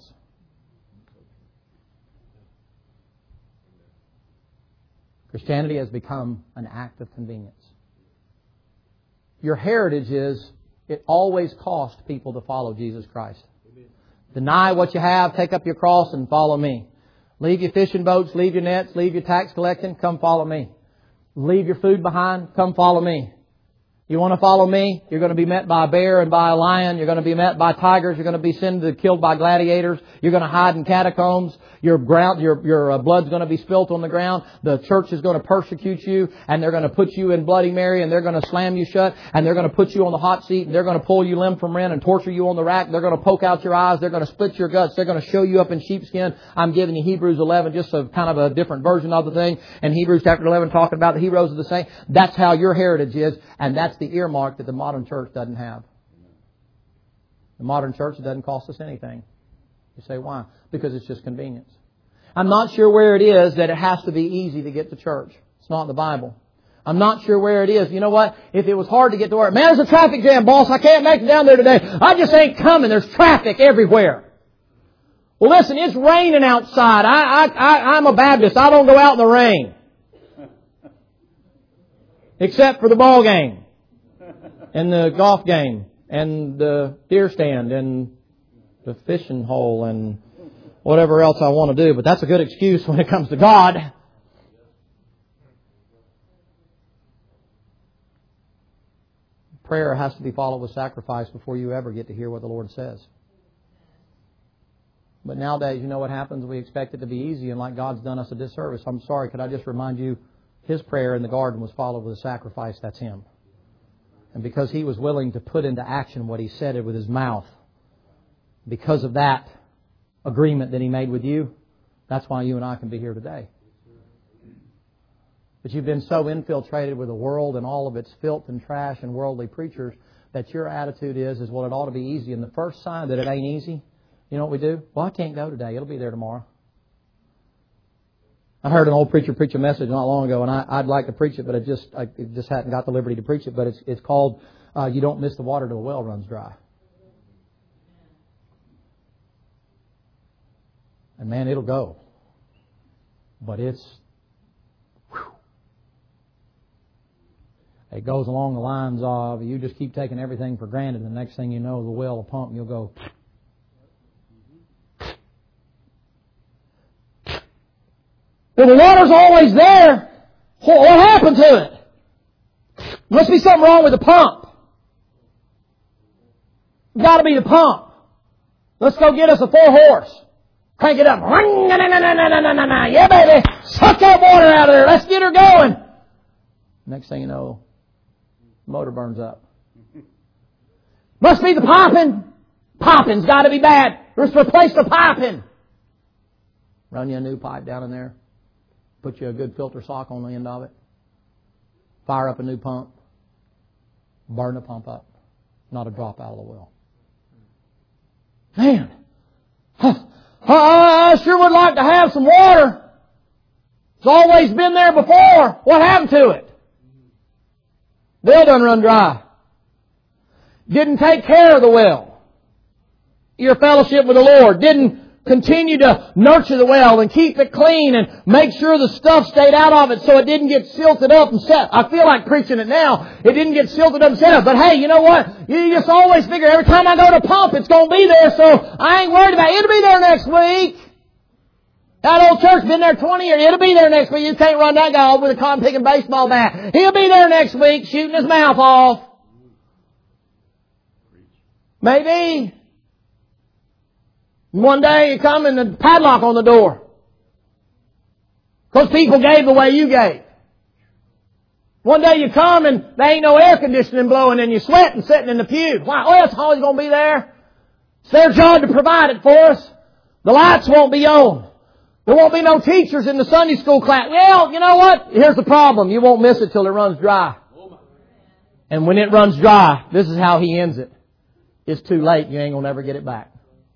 Christianity has become an act of convenience. Your heritage is, it always cost people to follow Jesus Christ. Deny what you have, take up your cross and follow me. Leave your fishing boats, leave your nets, leave your tax collecting, come follow me. Leave your food behind, come follow me. You want to follow me? You're going to be met by a bear and by a lion. You're going to be met by tigers. You're going to be sent to killed by gladiators. You're going to hide in catacombs. Your ground, your your uh, blood's going to be spilt on the ground. The church is going to persecute you, and they're going to put you in Bloody Mary, and they're going to slam you shut, and they're going to put you on the hot seat, and they're going to pull you limb from limb and torture you on the rack. They're going to poke out your eyes. They're going to split your guts. They're going to show you up in sheepskin. I'm giving you Hebrews eleven, just a kind of a different version of the thing. And Hebrews chapter eleven talking about the heroes of the saints. That's how your heritage is, and that's the earmark that the modern church doesn't have. The modern church, it doesn't cost us anything. You say, why? Because it's just convenience. I'm not sure where it is that it has to be easy to get to church. It's not in the Bible. I'm not sure where it is. You know what? If it was hard to get to work, man, there's a traffic jam, boss. I can't make it down there today. I just ain't coming. There's traffic everywhere. Well, listen, it's raining outside. I, I, I, I'm a Baptist. I don't go out in the rain. Except for the ball game. And the golf game. And the deer stand. And the fishing hole. And whatever else I want to do. But that's a good excuse when it comes to God. Prayer has to be followed with sacrifice before you ever get to hear what the Lord says. But nowadays, you know what happens? We expect it to be easy, and like God's done us a disservice. I'm sorry, could I just remind you, His prayer in the garden was followed with a sacrifice. That's Him. And because He was willing to put into action what He said with His mouth, because of that agreement that He made with you, that's why you and I can be here today. But you've been so infiltrated with the world and all of its filth and trash and worldly preachers that your attitude is, is, well, it ought to be easy. And the first sign that it ain't easy, you know what we do? Well, I can't go today. It'll be there tomorrow. I heard an old preacher preach a message not long ago, and I, I'd like to preach it, but I just I just hadn't got the liberty to preach it. But it's it's called uh, "You Don't Miss the Water Till the Well Runs Dry." And man, it'll go. But it's... It goes along the lines of you just keep taking everything for granted, and the next thing you know, the well will pump and you'll go... Well, the water's always there. What happened to it? Must be something wrong with the pump. Got to be the pump. Let's go get us a four horse. Crank it up. Yeah, baby. Suck that water out of there. Let's get her going. Next thing you know, motor burns up. Must be the piping. Piping's got to be bad. Let's replace the piping. Run you a new pipe down in there. Put you a good filter sock on the end of it. Fire up a new pump. Burn the pump up. Not a drop out of the well. Man. I sure would like to have some water. It's always been there before. What happened to it? Well done run dry. Didn't take care of the well. Your fellowship with the Lord. Didn't continue to nurture the well and keep it clean and make sure the stuff stayed out of it so it didn't get silted up and set. I feel like preaching it now. It didn't get silted up and set up. But hey, you know what? You just always figure every time I go to pump, it's going to be there, so I ain't worried about it. It'll be there next week. That old church been there twenty years. It'll be there next week. You can't run that guy off with a cotton picking baseball bat. He'll be there next week shooting his mouth off. Maybe. One day you come and the padlock on the door. Because people gave the way you gave. One day you come and there ain't no air conditioning blowing and you're sweating sitting in the pew. Why? Oh, it's always going to be there. It's their job to provide it for us. The lights won't be on. There won't be no teachers in the Sunday school class. Well, you know what? Here's the problem. You won't miss it till it runs dry. And when it runs dry, this is how he ends it. It's too late. You ain't going to never get it back.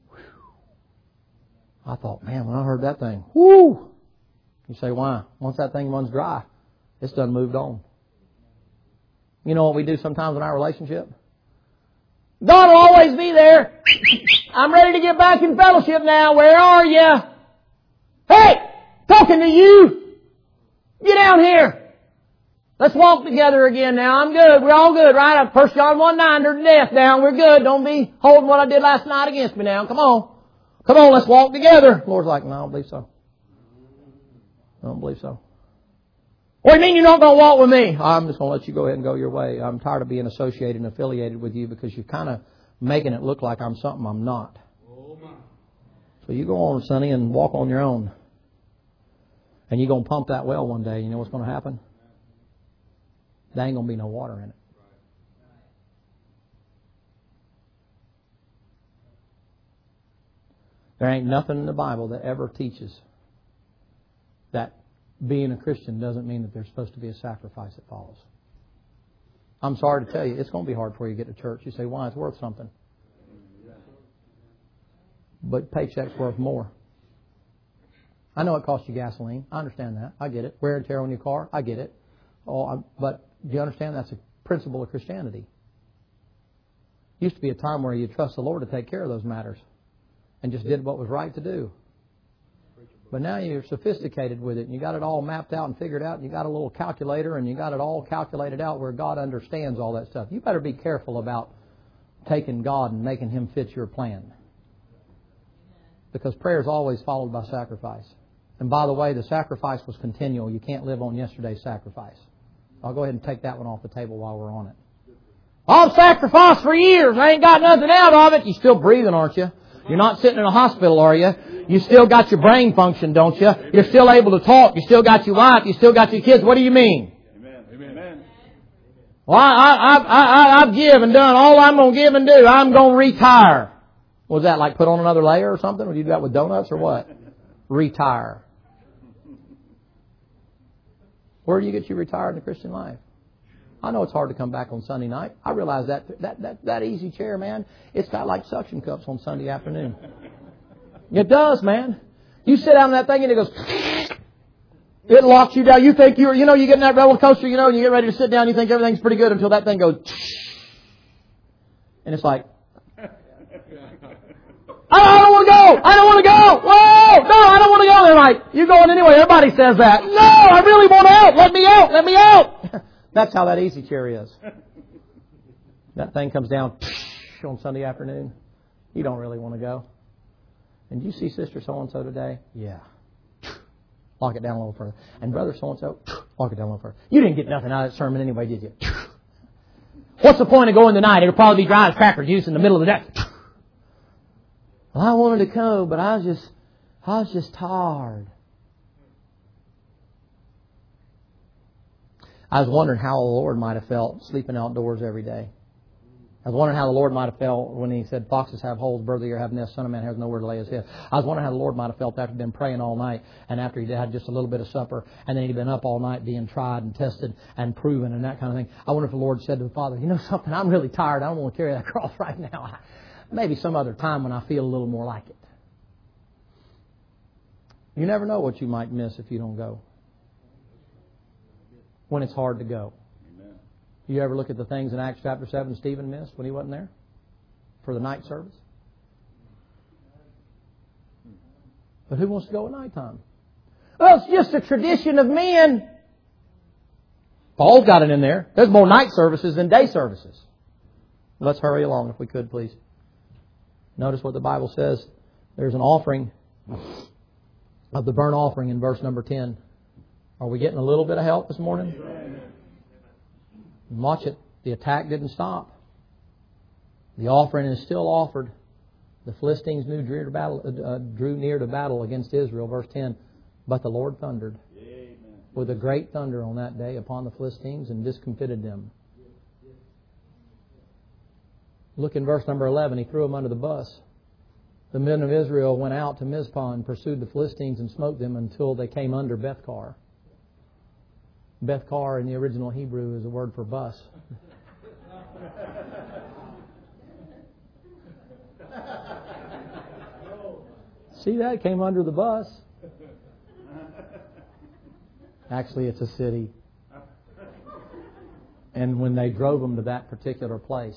I thought, man, when I heard that thing, whoo! You say, why? Once that thing runs dry, it's done moved on. You know what we do sometimes in our relationship? God will always be there. I'm ready to get back in fellowship now. Where are you? Hey! Talking to you! Get down here! Let's walk together again now. I'm good. We're all good, right? First John one nine, to death down. We're good. Don't be holding what I did last night against me now. Come on. Come on, let's walk together. The Lord's like, no, I don't believe so. I don't believe so. What do you mean you're not going to walk with me? I'm just going to let you go ahead and go your way. I'm tired of being associated and affiliated with you because you're kind of making it look like I'm something I'm not. So you go on, Sonny, and walk on your own. And you're going to pump that well one day. You know what's going to happen? There ain't going to be no water in it. There ain't nothing in the Bible that ever teaches that being a Christian doesn't mean that there's supposed to be a sacrifice that follows. I'm sorry to tell you, it's going to be hard for you to get to church. You say, why? It's worth something. But paycheck's worth more. I know it costs you gasoline. I understand that. I get it. Wear and tear on your car. I get it. Oh, I'm, but do you understand that's a principle of Christianity? Used to be a time where you trust the Lord to take care of those matters. And just did what was right to do. But now you're sophisticated with it, and you got it all mapped out and figured out, and you got a little calculator, and you got it all calculated out where God understands all that stuff. You better be careful about taking God and making Him fit your plan. Because prayer is always followed by sacrifice. And by the way, the sacrifice was continual. You can't live on yesterday's sacrifice. I'll go ahead and take that one off the table while we're on it. I've sacrificed for years. I ain't got nothing out of it. You're still breathing, aren't you? You're not sitting in a hospital, are you? You still got your brain function, don't you? You're still able to talk. You still got your wife. You still got your kids. What do you mean? Amen. Amen. Well, I, I, I, I, I've given and done all I'm going to give and do. I'm going to retire. Was that like put on another layer or something? Or do you do that with donuts or what? Retire. Where do you get you retired in the Christian life? I know it's hard to come back on Sunday night. I realize that that that, that easy chair, man, it's got like suction cups on Sunday afternoon. It does, man. You sit down in that thing and it goes, it locks you down. You think you're, you know, you get in that roller coaster, you know, and you get ready to sit down, you think everything's pretty good until that thing goes, and it's like, I don't want to go. I don't want to go. Whoa, no, I don't want to go. They're like, you're going anyway. Everybody says that. No, I really want out. Let me out. Let me out. That's how that easy chair is. That thing comes down on Sunday afternoon. You don't really want to go. And you see Sister so-and-so today? Yeah. Lock it down a little further. And Brother so-and-so? Lock it down a little further. You didn't get nothing out of that sermon anyway, did you? What's the point of going tonight? It'll probably be dry as cracker juice in the middle of the day. Well, I wanted to go, but I was just, I was just tired. I was wondering how the Lord might have felt sleeping outdoors every day. I was wondering how the Lord might have felt when He said, foxes have holes, birds of the air have nests, Son of Man has nowhere to lay His head. I was wondering how the Lord might have felt after he'd been praying all night and after he'd had just a little bit of supper and then he'd been up all night being tried and tested and proven and that kind of thing. I wonder if the Lord said to the Father, you know something, I'm really tired. I don't want to carry that cross right now. Maybe some other time when I feel a little more like it. You never know what you might miss if you don't go. When it's hard to go. You ever look at the things in Acts chapter seven Stephen missed when he wasn't there for the night service? But who wants to go at nighttime? Well, it's just a tradition of men. Paul's got it in there. There's more night services than day services. Let's hurry along if we could, please. Notice what the Bible says. There's an offering of the burnt offering in verse number ten. Are we getting a little bit of help this morning? Watch it. The attack didn't stop. The offering is still offered. The Philistines drew near to battle, uh, drew near to battle against Israel. Verse ten. But the Lord thundered Amen. With a great thunder on that day upon the Philistines and discomfited them. Look in verse number eleven. He threw them under the bus. The men of Israel went out to Mizpah and pursued the Philistines and smote them until they came under Bethkar. Bethkar in the original Hebrew is a word for bus. See that? Came under the bus. Actually, it's a city. And when they drove them to that particular place,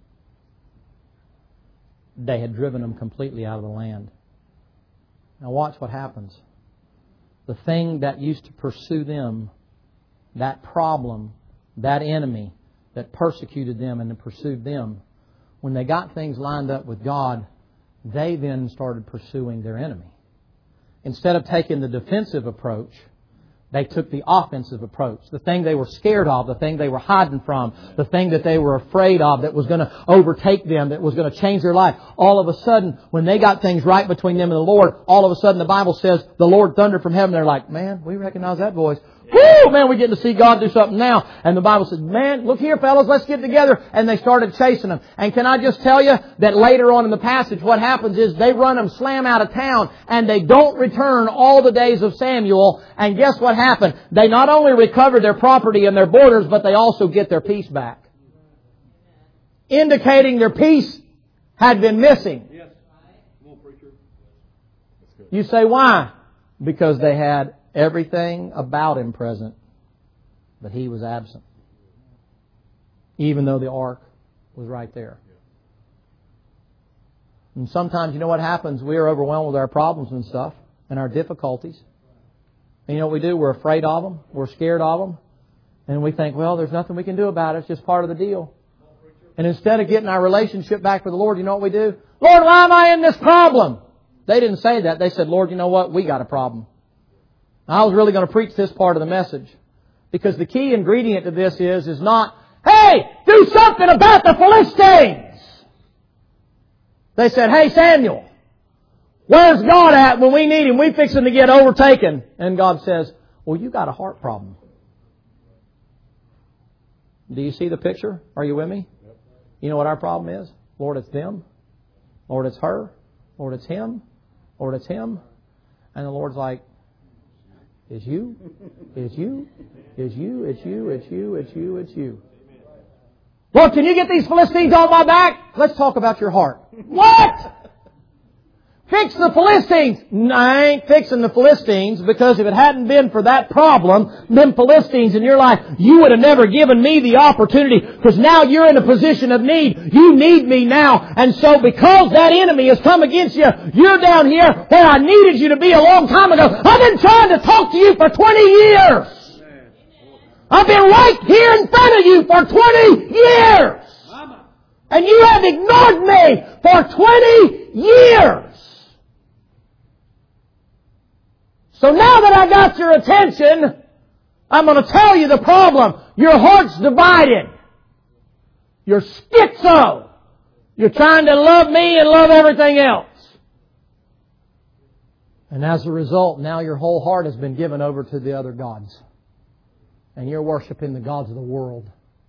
they had driven them completely out of the land. Now watch what happens. The thing that used to pursue them, that problem, that enemy that persecuted them and pursued them, when they got things lined up with God, they then started pursuing their enemy. Instead of taking the defensive approach, they took the offensive approach. The thing they were scared of, the thing they were hiding from, the thing that they were afraid of that was going to overtake them, that was going to change their life. All of a sudden, when they got things right between them and the Lord, all of a sudden the Bible says the Lord thundered from heaven. They're like, man, we recognize that voice. Woo, man, we're getting to see God do something now. And the Bible says, man, look here, fellas, let's get together. And they started chasing them. And can I just tell you that later on in the passage, what happens is they run them slam out of town and they don't return all the days of Samuel. And guess what happened? They not only recover their property and their borders, but they also get their peace back. Indicating their peace had been missing. Yes. Come on, preacher. You say, why? Because they had everything about him present, but he was absent. Even though the ark was right there. And sometimes, you know what happens? We are overwhelmed with our problems and stuff and our difficulties. And you know what we do? We're afraid of them. We're scared of them. And we think, well, there's nothing we can do about it. It's just part of the deal. And instead of getting our relationship back with the Lord, you know what we do? Lord, why am I in this problem? They didn't say that. They said, Lord, you know what? We got a problem. I was really going to preach this part of the message. Because the key ingredient to this is, is not, hey, do something about the Philistines. They said, hey, Samuel, where's God at when we need Him? We're fixing to get overtaken. And God says, well, you got a heart problem. Do you see the picture? Are you with me? You know what our problem is? Lord, it's them. Lord, it's her. Lord, it's him. Lord, it's him. And the Lord's like, It's you, it's you, it's you, it's you, it's you, it's you, it's you. Lord, can you get these Philistines on my back? Let's talk about your heart. What? Fix the Philistines. No, I ain't fixing the Philistines, because if it hadn't been for that problem, them Philistines in your life, you would have never given me the opportunity, because now you're in a position of need. You need me now. And so because that enemy has come against you, you're down here where I needed you to be a long time ago. I've been trying to talk to you for twenty years. I've been right here in front of you for twenty years. And you have ignored me for twenty years. So now that I got your attention, I'm going to tell you the problem. Your heart's divided. You're schizo. You're trying to love me and love everything else. And as a result, now your whole heart has been given over to the other gods. And you're worshiping the gods of the world.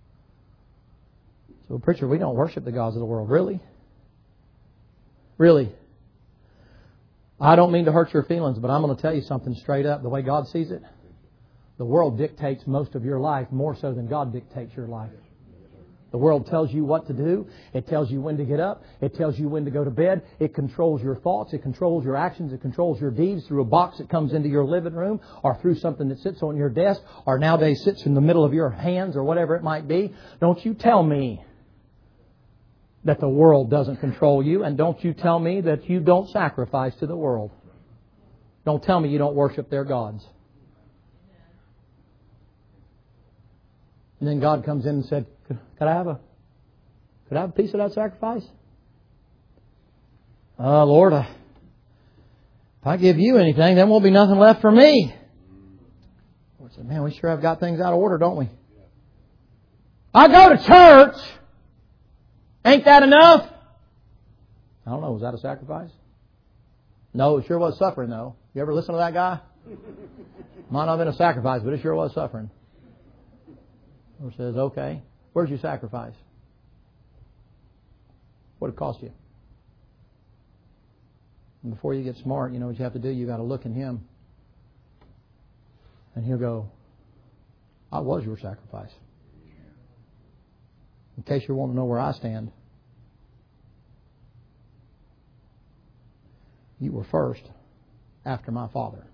So, preacher, we don't worship the gods of the world. Really? Really? I don't mean to hurt your feelings, but I'm going to tell you something straight up. The way God sees it, the world dictates most of your life more so than God dictates your life. The world tells you what to do. It tells you when to get up. It tells you when to go to bed. It controls your thoughts. It controls your actions. It controls your deeds through a box that comes into your living room or through something that sits on your desk or nowadays sits in the middle of your hands or whatever it might be. Don't you tell me that the world doesn't control you, and don't you tell me that you don't sacrifice to the world. Don't tell me you don't worship their gods. And then God comes in and said, Could I have a could I have a piece of that sacrifice? Oh, uh, Lord, I, if I give you anything, there won't be nothing left for me. The Lord said, man, we sure have got things out of order, don't we? I go to church. Ain't that enough? I don't know. Was that a sacrifice? No, it sure was suffering, though. You ever listen to that guy? Might not have been a sacrifice, but it sure was suffering. The Lord says, okay, where's your sacrifice? What did it cost you? And before you get smart, you know what you have to do? You got to look in Him. And He'll go, I was your sacrifice. In case you want to know where I stand, you were first after my Father.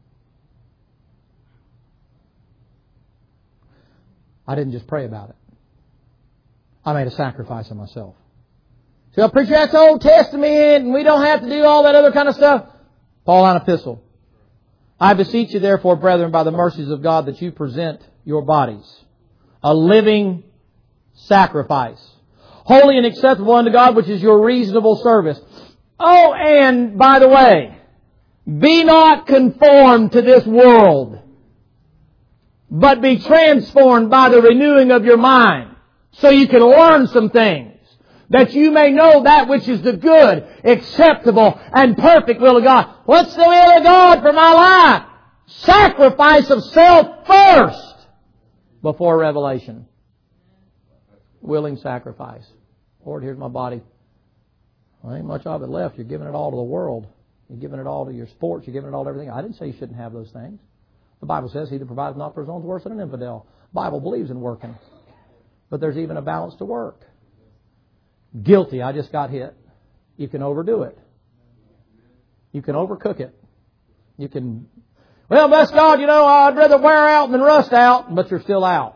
I didn't just pray about it. I made a sacrifice of myself. So, preacher, that's Old Testament and we don't have to do all that other kind of stuff. Pauline epistle. I beseech you, therefore, brethren, by the mercies of God, that you present your bodies a living sacrifice, holy and acceptable unto God, which is your reasonable service. Oh, and by the way, be not conformed to this world, but be transformed by the renewing of your mind, so you can learn some things, that you may know that which is the good, acceptable, and perfect will of God. What's the will of God for my life? Sacrifice of self first before revelation. Willing sacrifice. Lord, here's my body. Well, ain't much of it left. You're giving it all to the world. You're giving it all to your sports. You're giving it all to everything. I didn't say you shouldn't have those things. The Bible says, he that provides not for his own is worse than an infidel. The Bible believes in working. But there's even a balance to work. Guilty, I just got hit. You can overdo it. You can overcook it. You can, well, bless God, you know, I'd rather wear out than rust out, but you're still out.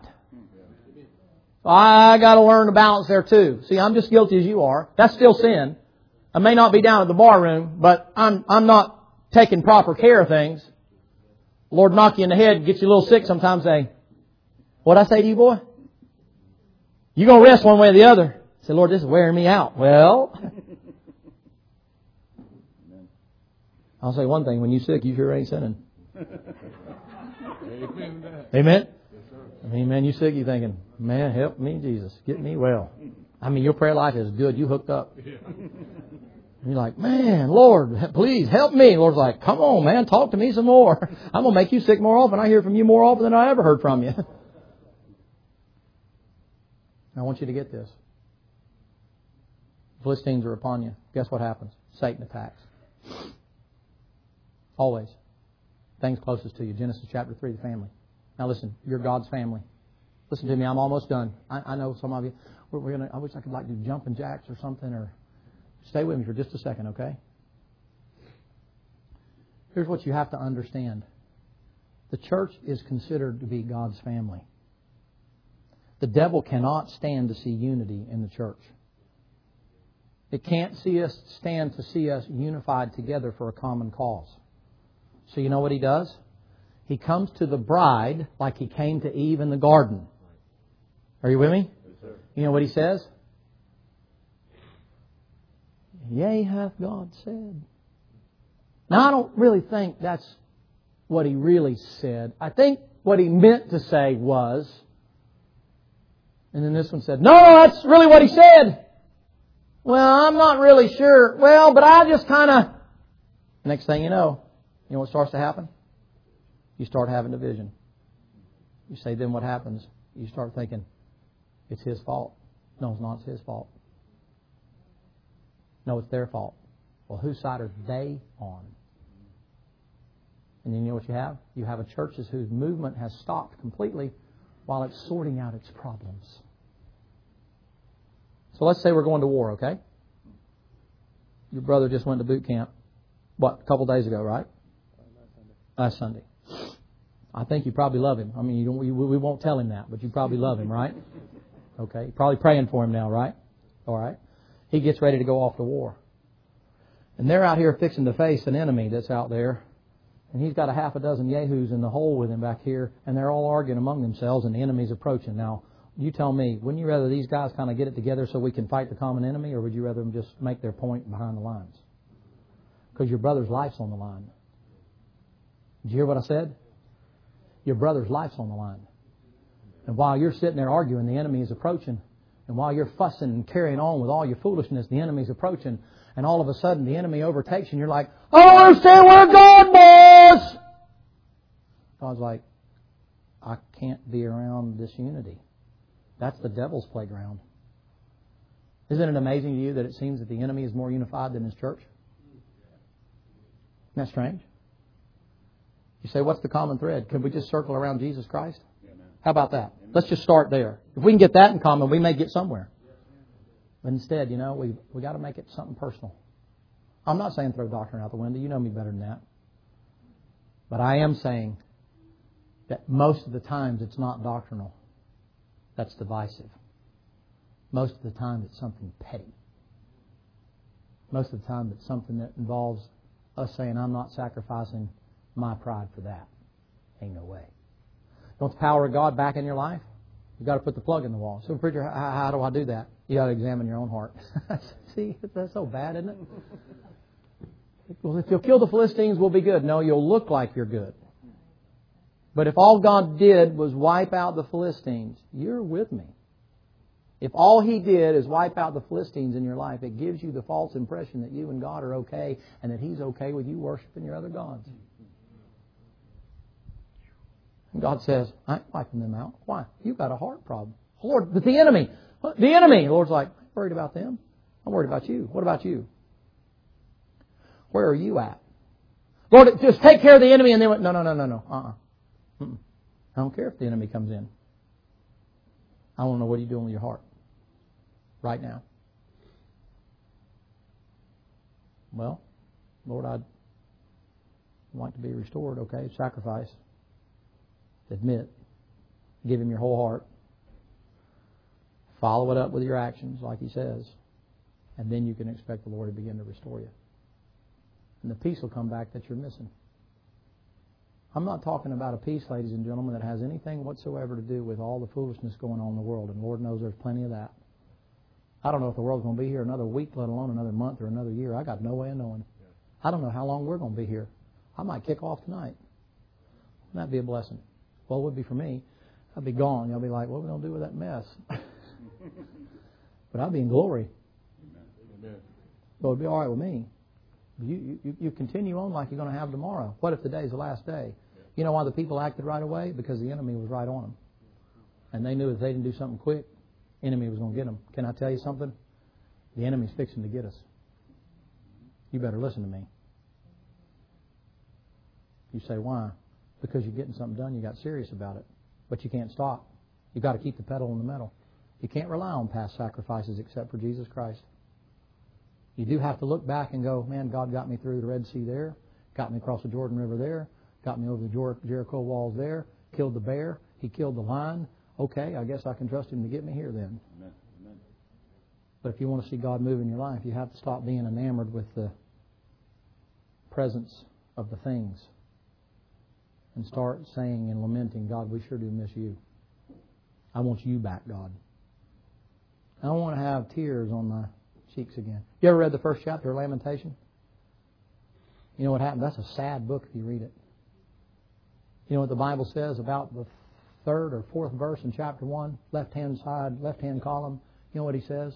I got to learn to balance there too. See, I'm just guilty as you are. That's still sin. I may not be down at the bar room, but I'm I'm not taking proper care of things. Lord knock you in the head, get you a little sick sometimes, say, what'd I say to you, boy? You gonna rest one way or the other. Say, Lord, this is wearing me out. Well, I'll say one thing, when you're sick, you sure ain't sinning. Amen? I mean, man, you sick, you thinking, man, help me, Jesus. Get me well. I mean, your prayer life is good. You hooked up. And you're like, man, Lord, please help me. Lord's like, come on, man, talk to me some more. I'm going to make you sick more often. I hear from you more often than I ever heard from you. I want you to get this. Philistines are upon you. Guess what happens? Satan attacks. Always. Things closest to you. Genesis chapter three, the family. Now listen, you're God's family. Listen to me, I'm almost done. I, I know some of you, we're, we're gonna, I wish I could like do jumping jacks or something, or stay with me for just a second, okay? Here's what you have to understand. The church is considered to be God's family. The devil cannot stand to see unity in the church. It can't see us stand to see us unified together for a common cause. So you know what he does? He comes to the bride like he came to Eve in the garden. Are you with me? Yes, sir. You know what he says? Yea, hath God said. Now, I don't really think that's what he really said. I think what he meant to say was, and then this one said, no, that's really what he said. Well, I'm not really sure. Well, but I just kind of, next thing you know, You know what starts to happen? You start having division. You say, then what happens? You start thinking, it's his fault. No, it's not his fault. No, it's their fault. Well, whose side are they on? And then you know what you have? You have a church whose movement has stopped completely while it's sorting out its problems. So let's say we're going to war, okay? Your brother just went to boot camp, what, a couple days ago, right? Last Sunday. I think you probably love him. I mean, you don't, we, we won't tell him that, but you probably love him, right? Okay, you're probably praying for him now, right? All right. He gets ready to go off to war. And they're out here fixing to face an enemy that's out there. And he's got a half a dozen yahoos in the hole with him back here, and they're all arguing among themselves, and the enemy's approaching. Now, you tell me, wouldn't you rather these guys kind of get it together so we can fight the common enemy, or would you rather them just make their point behind the lines? Because your brother's life's on the line. Did you hear what I said? Your brother's life's on the line. And while you're sitting there arguing, the enemy is approaching. And while you're fussing and carrying on with all your foolishness, the enemy's approaching. And all of a sudden, the enemy overtakes you, and you're like, I don't understand where God was! God's like, I can't be around this unity. That's the devil's playground. Isn't it amazing to you that it seems that the enemy is more unified than his church? Isn't that strange? You say, what's the common thread? Can we just circle around Jesus Christ? How about that? Let's just start there. If we can get that in common, we may get somewhere. But instead, you know, we we got to make it something personal. I'm not saying throw doctrine out the window. You know me better than that. But I am saying that most of the times it's not doctrinal. That's divisive. Most of the time it's something petty. Most of the time it's something that involves us saying, I'm not sacrificing my pride for that. Ain't no way. You want the power of God back in your life? You've got to put the plug in the wall. So, preacher, how, how do I do that? You got to examine your own heart. See, that's so bad, isn't it? Well, if you'll kill the Philistines, we'll be good. No, you'll look like you're good. But if all God did was wipe out the Philistines, you're with me. If all He did is wipe out the Philistines in your life, it gives you the false impression that you and God are okay and that He's okay with you worshiping your other gods. And God says, I ain't wiping them out. Why? You've got a heart problem. Lord, but the enemy, the enemy. The Lord's like, I'm worried about them. I'm worried about you. What about you? Where are you at? Lord, just take care of the enemy. And they went, no, no, no, no, no. Uh-uh. Mm-mm. I don't care if the enemy comes in. I want to know what you're doing with your heart right now. Well, Lord, I'd like to be restored. Okay, sacrifice. Admit. Give Him your whole heart. Follow it up with your actions, like He says. And then you can expect the Lord to begin to restore you. And the peace will come back that you're missing. I'm not talking about a peace, ladies and gentlemen, that has anything whatsoever to do with all the foolishness going on in the world. And Lord knows there's plenty of that. I don't know if the world's going to be here another week, let alone another month or another year. I got no way of knowing. I don't know how long we're going to be here. I might kick off tonight. That'd be a blessing. Well, it would be for me. I'd be gone. You'll be like, what are we going to do with that mess? But I'd be in glory. Amen. So it'd be all right with me. You, you, you continue on like you're going to have tomorrow. What if the day's the last day? You know why the people acted right away? Because the enemy was right on them. And they knew if they didn't do something quick, the enemy was going to get them. Can I tell you something? The enemy's fixing to get us. You better listen to me. You say, why? Because you're getting something done. You got serious about it. But you can't stop. You've got to keep the pedal in the metal. You can't rely on past sacrifices except for Jesus Christ. You do have to look back and go, man, God got me through the Red Sea there, got me across the Jordan River there, got me over the Jer- Jericho walls there, killed the bear, He killed the lion. Okay, I guess I can trust Him to get me here then. Amen. Amen. But if you want to see God move in your life, you have to stop being enamored with the presence of the things and start saying and lamenting, God, we sure do miss You. I want You back, God. I don't want to have tears on my cheeks again. You ever read the first chapter of Lamentation? You know what happened? That's a sad book if you read it. You know what the Bible says about the third or fourth verse in chapter one, left-hand side, left-hand column? You know what he says?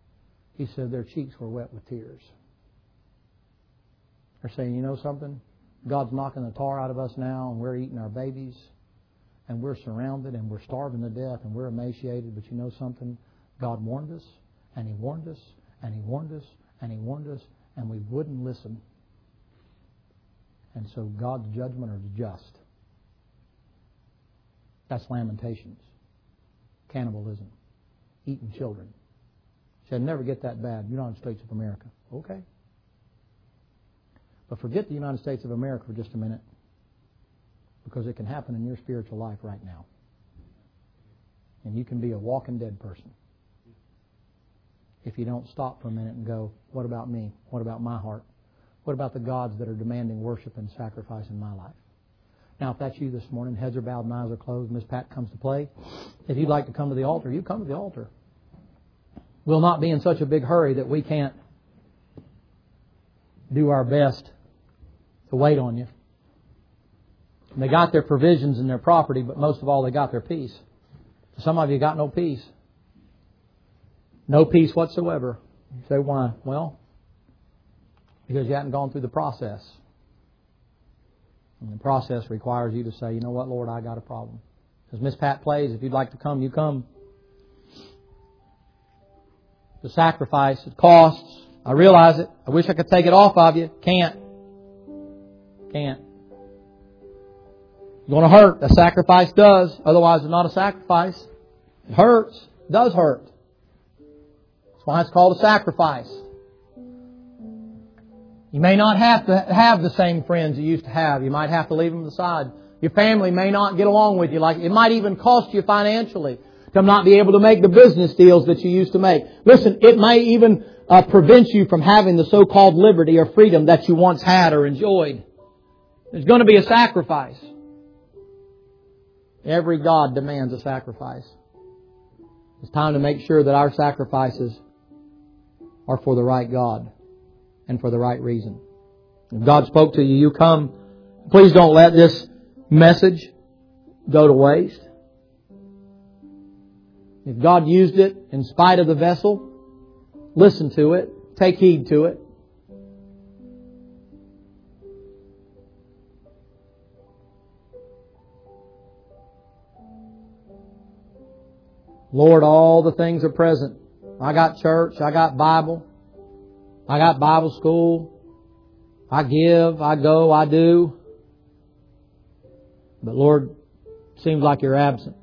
He said their cheeks were wet with tears. They're saying, you know something? God's knocking the tar out of us now, and we're eating our babies, and we're surrounded, and we're starving to death, and we're emaciated. But you know something? God warned us, and He warned us, and He warned us, and He warned us, and we wouldn't listen. And so God's judgment is just. That's Lamentations. Cannibalism. Eating children. Said, never get that bad. United States of America. Okay. But forget the United States of America for just a minute, because it can happen in your spiritual life right now. And you can be a walking dead person if you don't stop for a minute and go, what about me? What about my heart? What about the gods that are demanding worship and sacrifice in my life? Now, if that's you this morning, heads are bowed and eyes are closed, Miss Pat comes to play. If you'd like to come to the altar, you come to the altar. We'll not be in such a big hurry that we can't do our best to wait on you. And they got their provisions and their property, but most of all, they got their peace. Some of you got no peace. No peace whatsoever. You say, why? Well, because you haven't gone through the process. And the process requires you to say, you know what, Lord, I got a problem. As Miss Pat plays, if you'd like to come, you come. The sacrifice, it costs. I realize it. I wish I could take it off of you. Can't. Can't. It's going to hurt. A sacrifice does. Otherwise, it's not a sacrifice. It hurts. It does hurt. That's why it's called a sacrifice. You may not have to have the same friends you used to have. You might have to leave them aside. Your family may not get along with you. Like it might even cost you financially to not be able to make the business deals that you used to make. Listen, it may even uh, prevent you from having the so-called liberty or freedom that you once had or enjoyed. There's going to be a sacrifice. Every God demands a sacrifice. It's time to make sure that our sacrifices are for the right God and for the right reason. If God spoke to you, you come. Please don't let this message go to waste. If God used it in spite of the vessel, listen to it. Take heed to it. Lord, all the things are present. I got church. I got Bible. I got Bible school. I give. I go. I do. But Lord, it seems like You're absent.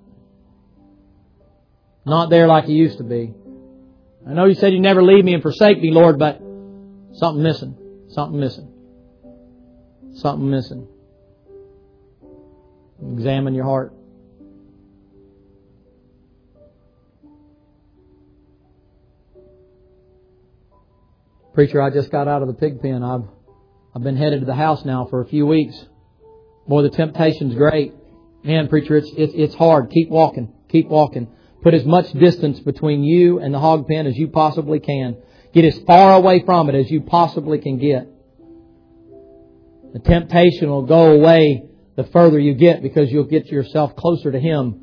Not there like You used to be. I know You said You never leave me and forsake me, Lord, but something missing. Something missing. Something missing. Examine your heart. Preacher, I just got out of the pig pen. I've I've been headed to the house now for a few weeks. Boy, the temptation's great. Man, preacher, it's it's it's hard. Keep walking. Keep walking. Put as much distance between you and the hog pen as you possibly can. Get as far away from it as you possibly can get. The temptation will go away the further you get, because you'll get yourself closer to Him.